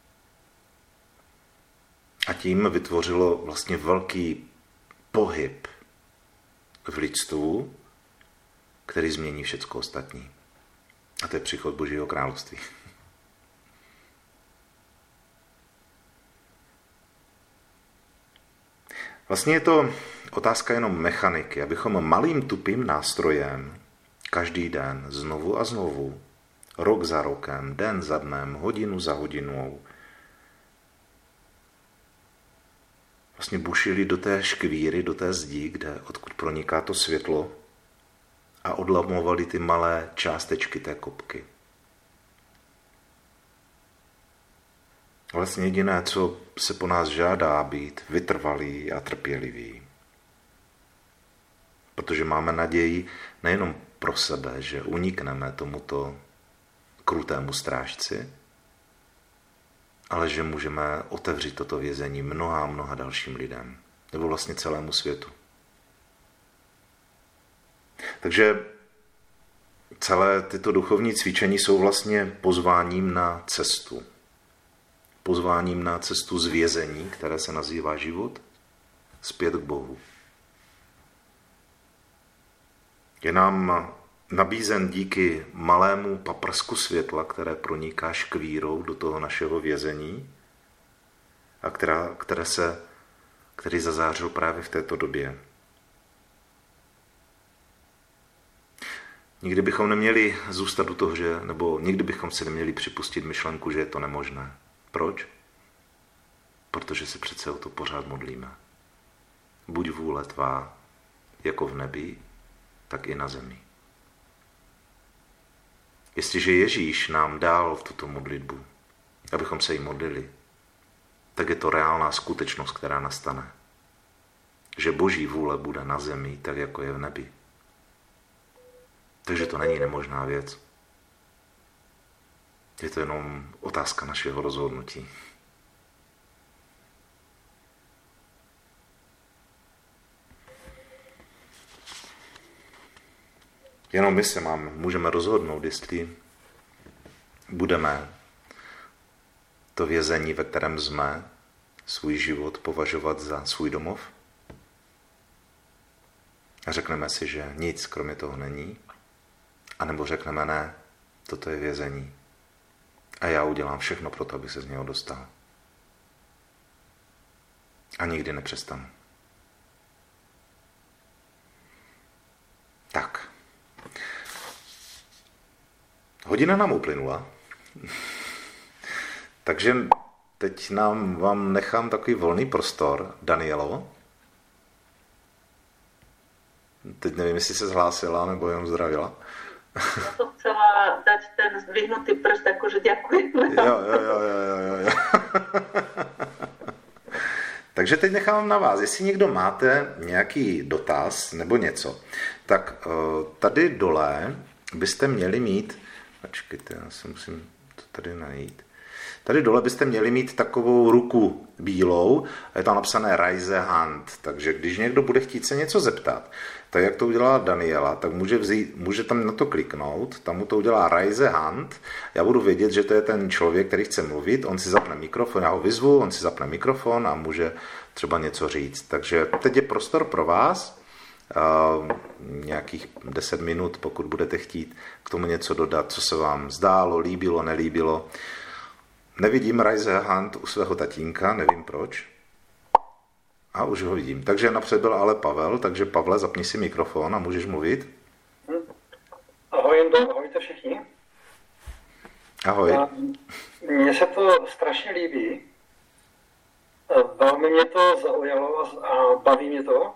A tím vytvořilo vlastně velký pohyb v lidstvu, který změní všecko ostatní. A to je příchod Božího království. Vlastně je to otázka jenom mechaniky, abychom malým tupým nástrojem každý den, znovu a znovu, rok za rokem, den za dnem, hodinu za hodinou, vlastně bušili do té škvíry, do té zdi, odkud proniká to světlo, a odlamovali ty malé částečky té kopky. Vlastně jediné, co se po nás žádá, být vytrvalý a trpělivý. Protože máme naději nejenom pro sebe, že unikneme tomuto krutému strážci, ale že můžeme otevřít toto vězení mnoha dalším lidem, nebo vlastně celému světu. Takže celé tyto duchovní cvičení jsou vlastně pozváním na cestu. Pozváním na cestu z vězení, které se nazývá život, zpět k Bohu. Je nám nabízen díky malému paprsku světla, které proniká škvírou do toho našeho vězení a který zazářil právě v této době. Nikdy bychom neměli zůstat u toho, nebo nikdy bychom si neměli připustit myšlenku, že je to nemožné. Proč? Protože se přece o to pořád modlíme. Buď vůle tvá, jako v nebi, tak i na zemi. Jestliže Ježíš nám dal tuto modlitbu, abychom se jí modlili, tak je to reálná skutečnost, která nastane. že Boží vůle bude na zemi, tak jako je v nebi. Takže to není nemožná věc. Je to jenom otázka našeho rozhodnutí. Jenom my se můžeme rozhodnout, jestli budeme to vězení, ve kterém jsme, svůj život považovat za svůj domov. A řekneme si, že nic kromě toho není. A nebo řekneme ne, toto je vězení. A já udělám všechno pro to, abych se z něho dostal. A nikdy nepřestanu. Tak. Hodina nám uplynula. Takže teď vám nechám takový volný prostor. Danielo. Teď nevím, jestli se zhlásila, nebo jenom zdravila. Ja to chcela dať ten zdvihnutý prst, akože ďakujem. Jo. Takže teď nechám na vás, jestli někdo máte nějaký dotaz nebo něco, tak tady dole byste měli mít, počkejte, já si musím to tady najít. Tady dole byste měli mít takovou ruku bílou a je tam napsané Raise Hand, takže když někdo bude chtít se něco zeptat, tak jak to udělala Daniela, tak může tam na to kliknout, tam mu to udělá Raise Hand, já budu vědět, že to je ten člověk, který chce mluvit, on si zapne mikrofon, já ho vyzvu, on si zapne mikrofon a může třeba něco říct. Takže teď je prostor pro vás, nějakých 10 minut, pokud budete chtít k tomu něco dodat, co se vám zdálo, líbilo, nelíbilo. Nevidím Raise Hand u svého tatínka, nevím proč. A už ho vidím. Takže napřed byl ale Pavel, takže Pavle, zapni si mikrofon a můžeš mluvit. Ahoj Jendo, ahojte všichni. Ahoj. Mně se to strašně líbí. Velmi mě to zaujalo a baví mě to.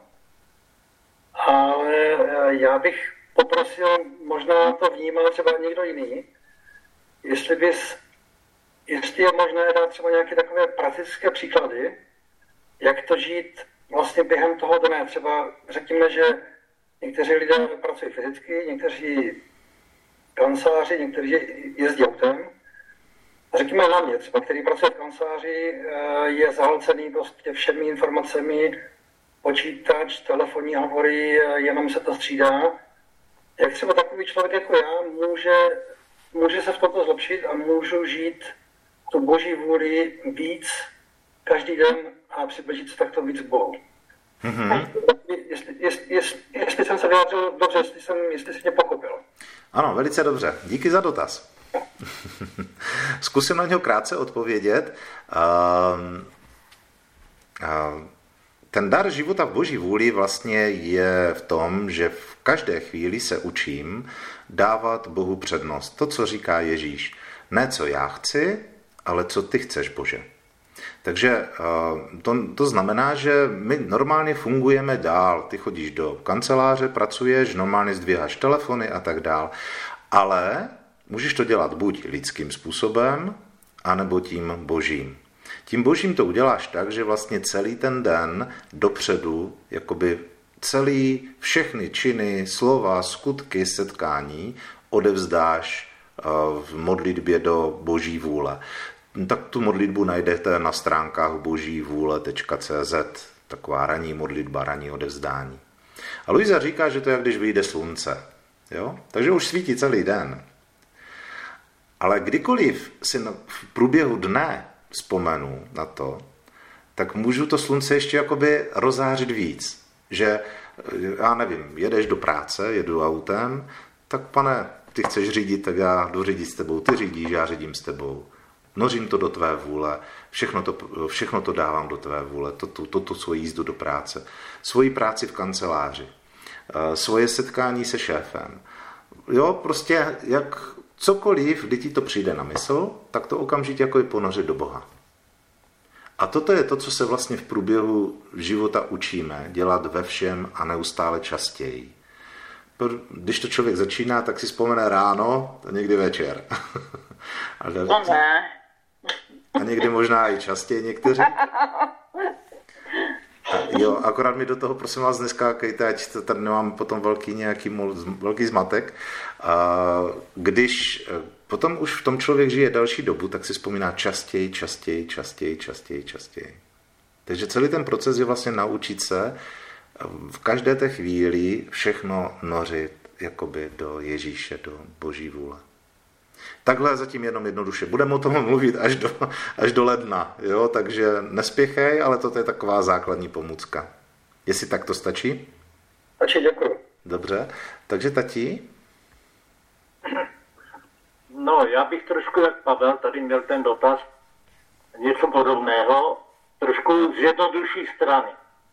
Ale já bych poprosil, možná to vnímal třeba někdo jiný, jestli je možné dát třeba nějaké takové praktické příklady, jak to žít vlastně během toho dne. Třeba řekněme, že někteří lidé pracují fyzicky, někteří kanceláři, někteří jezdí autem. Řekněme na mě, třeba, který pracuje v kanceláři, je zahlcený prostě všemi informacemi, počítač, telefonní hovory, jenom se to střídá. Jak třeba takový člověk jako já může se v tomto zlepšit a můžu žít tu Boží vůli víc každý den a přiblížit se takto víc k Bohu. Mm-hmm. Jestli jsem se vyjádřil dobře, jestli jsi mě pochopil. Ano, velice dobře. Díky za dotaz. Zkusím na něho krátce odpovědět. Ten dar života v Boží vůli vlastně je v tom, že v každé chvíli se učím dávat Bohu přednost. To, co říká Ježíš. Ne, co já chci, ale co ty chceš, Bože. Takže to znamená, že my normálně fungujeme dál. Ty chodíš do kanceláře, pracuješ, normálně zdvíháš telefony a tak dál. Ale můžeš to dělat buď lidským způsobem, anebo tím Božím. Tím Božím to uděláš tak, že vlastně celý ten den dopředu, jakoby všechny činy, slova, skutky, setkání odevzdáš v modlitbě do Boží vůle. Tak tu modlitbu najdete na stránkách božívůle.cz, taková ranní modlitba, ranní odevzdání. A Luisa říká, že to je, jak když vyjde slunce. Jo? Takže už svítí celý den. Ale kdykoliv si v průběhu dne vzpomenu na to, tak můžu to slunce ještě jakoby rozzářit víc. Že, já nevím, jedeš do práce, jedu autem, tak pane, ty chceš řídit, tak já jdu řídit s tebou, ty řídíš, já řídím s tebou. Nořím to do tvé vůle, všechno to dávám do tvé vůle, toto svoji jízdu do práce, svoji práci v kanceláři, svoje setkání se šéfem. Jo, prostě jak cokoliv, kdy ti to přijde na mysl, tak to okamžitě jako je ponořit do Boha. A toto je to, co se vlastně v průběhu života učíme, dělat ve všem a neustále častěji. Když to člověk začíná, tak si vzpomene ráno a někdy večer. A někdy možná i častěji někteří. Jo, akorát mi do toho, prosím vás, neskákejte, ať to tady nemám potom velký zmatek. Když potom už v tom člověk žije další dobu, tak si vzpomíná častěji. Takže celý ten proces je vlastně naučit se v každé té chvíli všechno nořit jakoby do Ježíše, do Boží vůle. Takhle zatím jenom jednoduše. Budeme o tom mluvit až do ledna, jo? Takže nespěchej, ale toto je taková základní pomůcka. Jestli tak to stačí? Stačí, děkuji. Dobře, takže tati? No, já bych trošku, jak Pavel tady měl ten dotaz, něco podobného, trošku z jednodušší strany.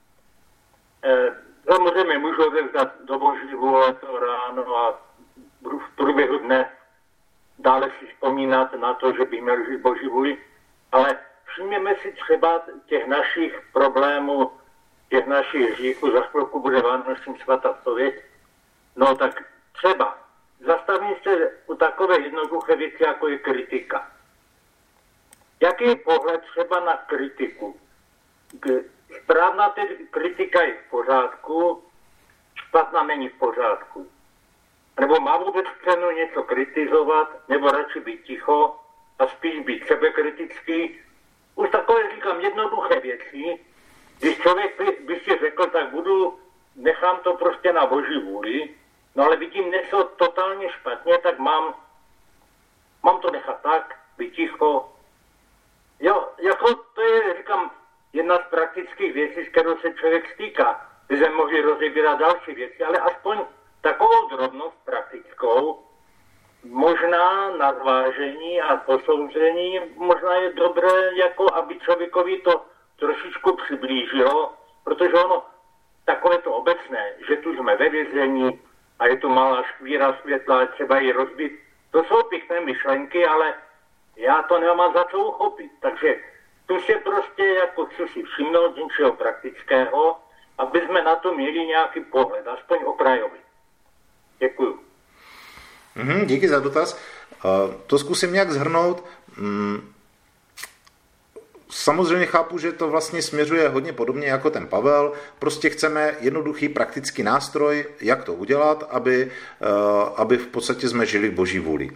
Samozřejmě můžu odevzdat do Boží vůle to ráno a budu v průběhu dne dále si vzpomínat na to, že bych měl žít Boží vůli, ale všimněme si třeba těch našich problémů, těch našich hříchů, za chvilku bude Vánočním svatá odpověď. No tak třeba zastavím se u takové jednoduché věci, jako je kritika. Jaký je pohled třeba na kritiku? Správná kritika je v pořádku, špatná není v pořádku. Nebo má vůbec cenu něco kritizovat, nebo radši být ticho a spíš být sebekritický. Už takové, říkám, jednoduché věci, když člověk by si řekl, tak nechám to prostě na Boží vůli, no ale vidím něco totálně špatně, tak mám to nechat tak, být ticho. Jo, jako to je, říkám, jedna z praktických věcí, s kterou se člověk stýká. By se mohli rozebírat další věci, ale aspoň takovou drobnost praktickou, možná na zvážení a posouzení, možná je dobré, jako aby člověkovi to trošičku přiblížilo, protože ono, takové to obecné, že tu jsme ve vězení a je tu malá škvíra světla, třeba ji rozbít, to jsou pěkné myšlenky, ale já to nemám za co uchopit. Takže tu se prostě jako chci si všimnout něčeho praktického, aby jsme na to měli nějaký pohled, aspoň okrajový. Děkuju. Díky za dotaz. To zkusím nějak shrnout. Samozřejmě chápu, že to vlastně směřuje hodně podobně jako ten Pavel. Prostě chceme jednoduchý praktický nástroj, jak to udělat, aby v podstatě jsme žili v Boží vůli.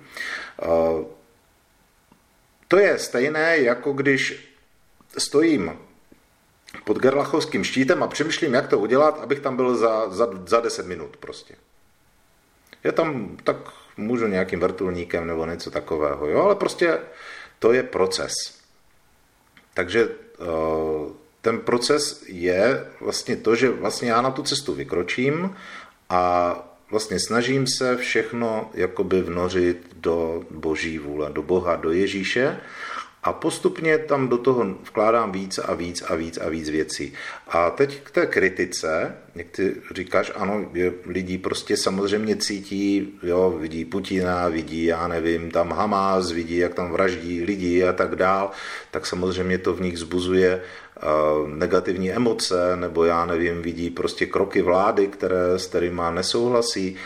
To je stejné, jako když stojím pod Gerlachovským štítem a přemýšlím, jak to udělat, abych tam byl za 10 minut prostě. Já tam tak můžu nějakým vrtulníkem nebo něco takového, jo? Ale prostě to je proces. Takže ten proces je vlastně to, že vlastně já na tu cestu vykročím a vlastně snažím se všechno jakoby vnořit do Boží vůle, do Boha, do Ježíše a postupně tam do toho vkládám víc a víc věcí. A teď k té kritice, jak ty říkáš, ano, lidi prostě samozřejmě cítí, jo, vidí Putina, vidí, já nevím, tam Hamas, vidí, jak tam vraždí lidi a tak dál, tak samozřejmě to v nich vzbuzuje negativní emoce, nebo já nevím, vidí prostě kroky vlády, s kterými nesouhlasí.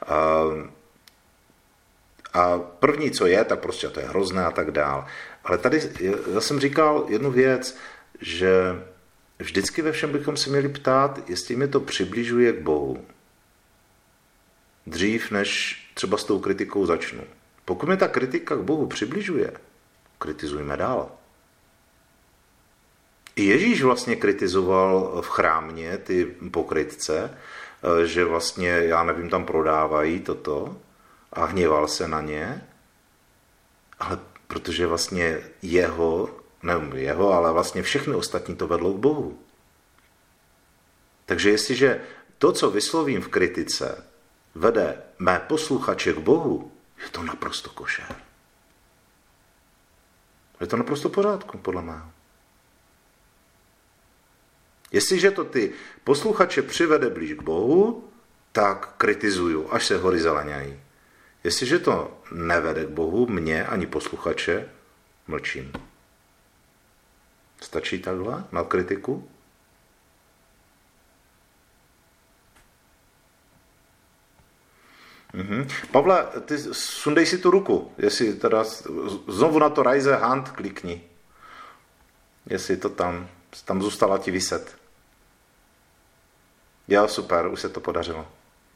A první, co je, tak prostě to je hrozné a tak dál. Ale tady já jsem říkal jednu věc, že vždycky ve všem bychom se měli ptát, jestli mě to přibližuje k Bohu. Dřív, než třeba s tou kritikou začnu. Pokud mě ta kritika k Bohu přibližuje, kritizujme dál. I Ježíš vlastně kritizoval v chrámě ty pokrytce, že vlastně, já nevím, tam prodávají toto a hněval se na ně, ale protože vlastně ale vlastně všechny ostatní to vedlo k Bohu. Takže jestliže to, co vyslovím v kritice, vede mé posluchače k Bohu, je to naprosto košer. Je to naprosto v pořádku, podle mého. Jestliže to ty posluchače přivede blíž k Bohu, tak kritizuju, až se hory zelenějí. Jestliže to nevede k Bohu, mě ani posluchače, mlčím. Stačí takhle na kritiku? Pavle, ty sundej si tu ruku, jestli teda znovu na to Raise Hand klikni. Jestli to tam zůstala ti viset. Jo, super, už se to podařilo.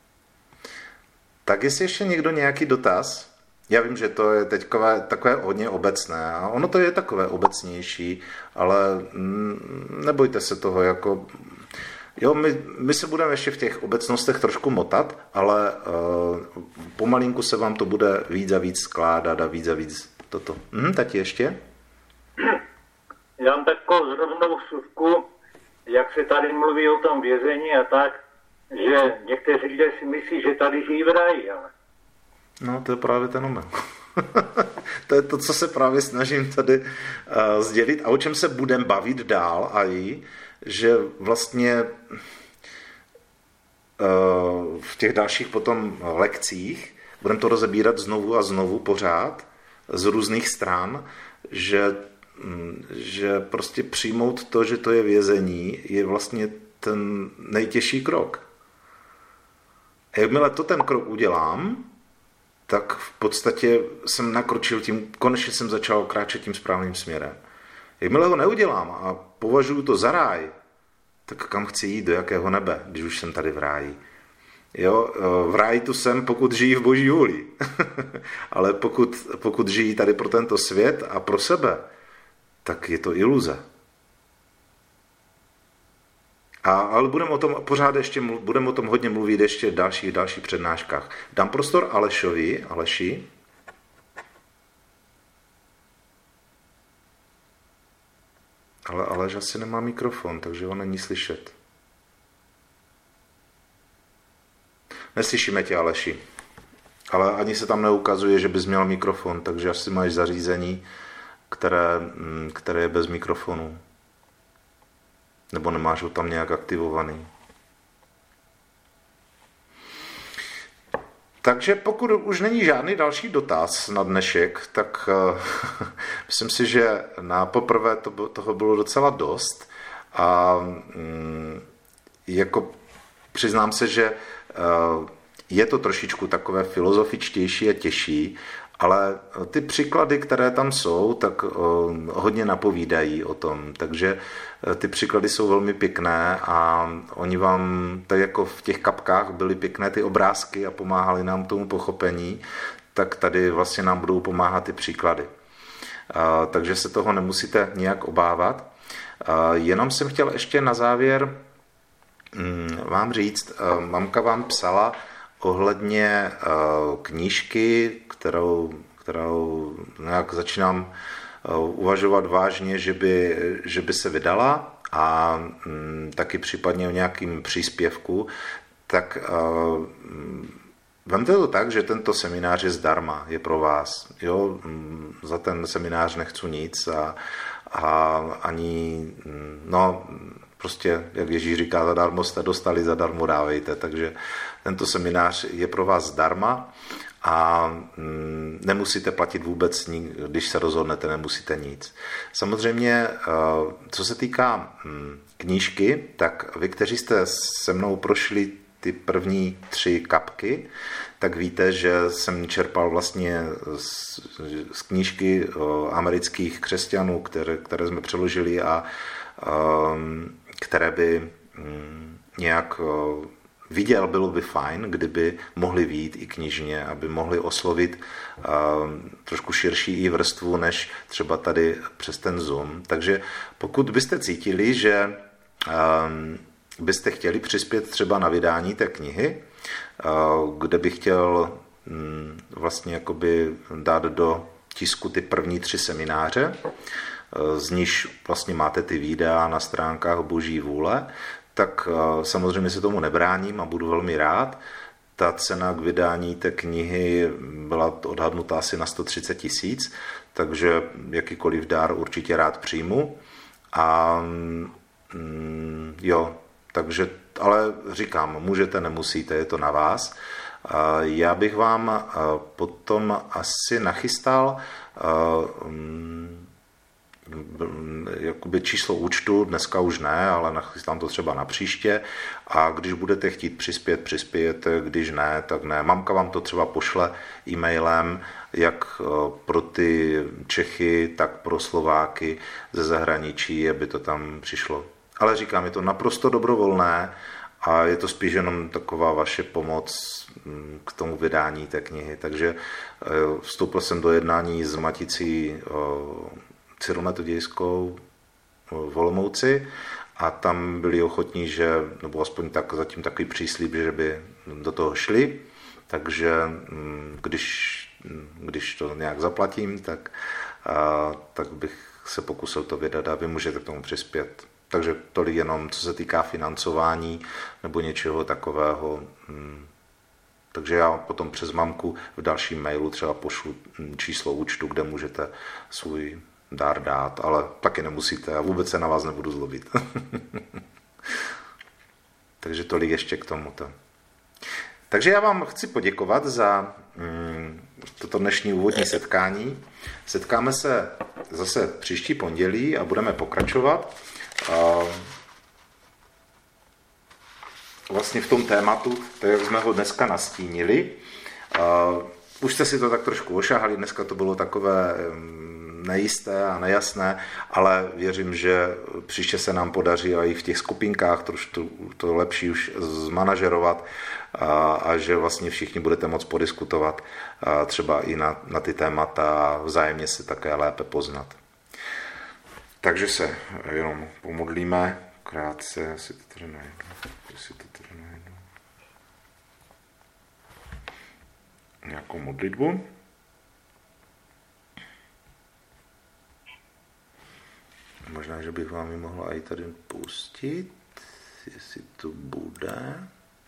Tak jestli ještě někdo nějaký dotaz? Já vím, že to je teď takové hodně obecné a ono to je takové obecnější, ale nebojte se toho, jako... Jo, my se budeme ještě v těch obecnostech trošku motat, ale pomalinku se vám to bude víc a víc skládat a víc toto. Tati ještě? Já mám takovou zrovnou vsuvku, jak se tady mluví o tom vězení a tak, že někteří lidé si myslí, že tady žijí v ráji, ale... No, to je právě ten omyl. To je to, co se právě snažím tady sdělit a o čem se budeme bavit dál a že vlastně v těch dalších potom lekcích budeme to rozebírat znovu a znovu pořád z různých stran, že prostě přijmout to, že to je vězení, je vlastně ten nejtěžší krok. A jakmile ten krok udělám, tak v podstatě jsem nakročil tím, konečně jsem začal kráčet tím správným směrem. Jakmile ho neudělám a považuji to za ráj, tak kam chci jít, do jakého nebe, když už jsem tady v ráji. Jo, v ráji tu jsem, pokud žijí v boží vůli. Ale pokud žijí tady pro tento svět a pro sebe, tak je to iluze. Ale budeme o tom pořád budeme o tom hodně mluvit ještě v dalších přednáškách. Dám prostor Aleši. Ale Aleš asi nemá mikrofon, takže ho není slyšet. Neslyšíme tě, Aleši. Ale ani se tam neukazuje, že bys měl mikrofon, takže asi máš zařízení, které je bez mikrofonu. Nebo nemáš ho tam nějak aktivovaný. Takže pokud už není žádný další dotaz na dnešek, tak myslím si, že na poprvé toho bylo docela dost. A jako přiznám se, že je to trošičku takové filozofičtější a těžší, ale ty příklady, které tam jsou, tak hodně napovídají o tom. Takže ty příklady jsou velmi pěkné a oni vám, tak jako v těch kapkách byly pěkné ty obrázky a pomáhali nám tomu pochopení, tak tady vlastně nám budou pomáhat ty příklady. Takže se toho nemusíte nějak obávat. Jenom jsem chtěl ještě na závěr vám říct, mamka vám psala ohledně knížky, kterou nějak začínám uvažovat vážně, že by se vydala a taky případně o nějakým příspěvku, tak vemte to tak, že tento seminář je zdarma, je pro vás. Jo? Za ten seminář nechci nic a ani, no, prostě, jak Ježíš říká, zadarmo jste dostali, zadarmo dávejte. Takže tento seminář je pro vás zdarma a nemusíte platit vůbec, když se rozhodnete, nemusíte nic. Samozřejmě, co se týká knížky, tak vy, kteří jste se mnou prošli ty první 3 kapky, tak víte, že jsem čerpal vlastně z knížky amerických křesťanů, které jsme přeložili a které by nějak viděl, bylo by fajn, kdyby mohli vyjít i knižně, aby mohli oslovit trošku širší i vrstvu, než třeba tady přes ten Zoom. Takže pokud byste cítili, že byste chtěli přispět třeba na vydání té knihy, kde bych chtěl vlastně jakoby dát do tisku ty první 3 semináře, z níž vlastně máte ty videa na stránkách Boží vůle, tak samozřejmě se tomu nebráním a budu velmi rád. Ta cena k vydání té knihy byla odhadnutá asi na 130 000, takže jakýkoliv dár určitě rád přijmu. A jo, takže, ale říkám, můžete, nemusíte, je to na vás. Já bych vám potom asi nachystal jakoby číslo účtu, dneska už ne, ale nachystám to třeba na příště a když budete chtít přispějete, když ne, tak ne. Mamka vám to třeba pošle e-mailem, jak pro ty Čechy, tak pro Slováky ze zahraničí, aby to tam přišlo. Ale říkám, je to naprosto dobrovolné A je to spíš jenom taková vaše pomoc k tomu vydání té knihy. Takže vstoupil jsem do jednání s Maticí Cyrilometodějskou v Olomouci a tam byli ochotní, že, nebo aspoň tak, zatím takový příslib, že by do toho šli. Takže když to nějak zaplatím, tak bych se pokusil to vydat a vy můžete k tomu přispět. Takže tolik jenom, co se týká financování nebo něčeho takového. Takže já potom přes mamku v dalším mailu třeba pošlu číslo účtu, kde můžete svůj dár dát, ale taky nemusíte, já vůbec se na vás nebudu zlobit. Takže tolik ještě k tomuto. Takže já vám chci poděkovat za toto dnešní úvodní setkání. Setkáme se zase příští pondělí a budeme pokračovat vlastně v tom tématu, tak jak jsme ho dneska nastínili. Už jste si to tak trošku ošahali, dneska to bylo takové nejisté a nejasné, ale věřím, že příště se nám podaří i v těch skupinkách trošku to lepší už zmanažerovat a že vlastně všichni budete moct podiskutovat třeba i na ty témata a vzájemně se také lépe poznat. Takže se jenom pomodlíme krátce, jestli to tady najdu. Nějakou modlitbu. Možná, že bych vám ji mohla i tady pustit, jestli to bude.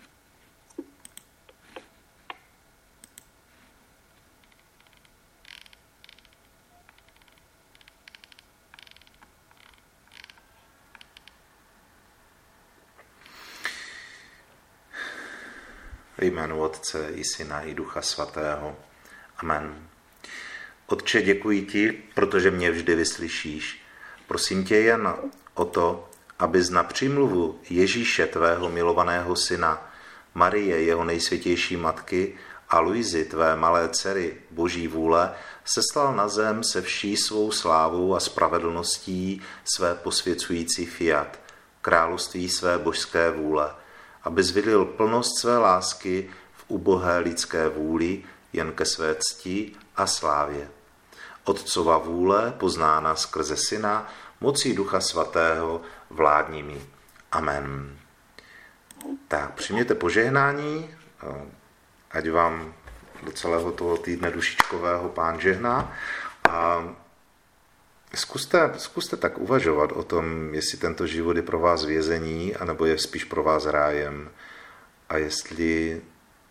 Ve jménu Otce i Syna i Ducha Svatého. Amen. Otče, děkuji ti, protože mě vždy vyslyšíš. Prosím tě jen o to, abys na přímluvu Ježíše, tvého milovaného syna, Marie, jeho nejsvětější matky, a Luizy, tvé malé dcery, Boží vůle, seslal na zem se vší svou slávou a spravedlností své posvěcující fiat, království své božské vůle, abys vylil plnost své lásky v ubohé lidské vůli jen ke své cti a slávě. Otcova vůle poznána skrze Syna, mocí Ducha Svatého, vládni mi. Amen. Tak, přijměte požehnání, ať vám do celého toho týdne dušičkového Pán žehná a zkuste tak uvažovat o tom, jestli tento život je pro vás vězení, anebo je spíš pro vás rájem a jestli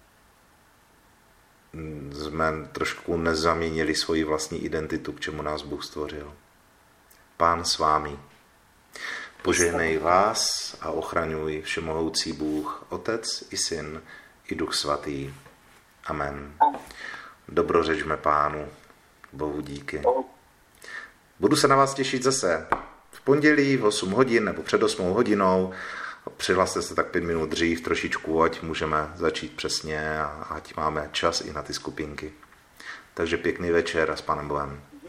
jsme trošku nezaměnili svoji vlastní identitu, k čemu nás Bůh stvořil. Pán s vámi. Požehnej vás a ochraňuj všemohoucí Bůh, Otec i Syn i Duch Svatý. Amen. Dobrořečme Pánu, Bohu díky. Budu se na vás těšit zase v pondělí v 8 hodin nebo před 8 hodinou. Přihlaste se tak 5 minut dřív trošičku, ať můžeme začít přesně a ať máme čas i na ty skupinky. Takže pěkný večer a s Pánem Bohem.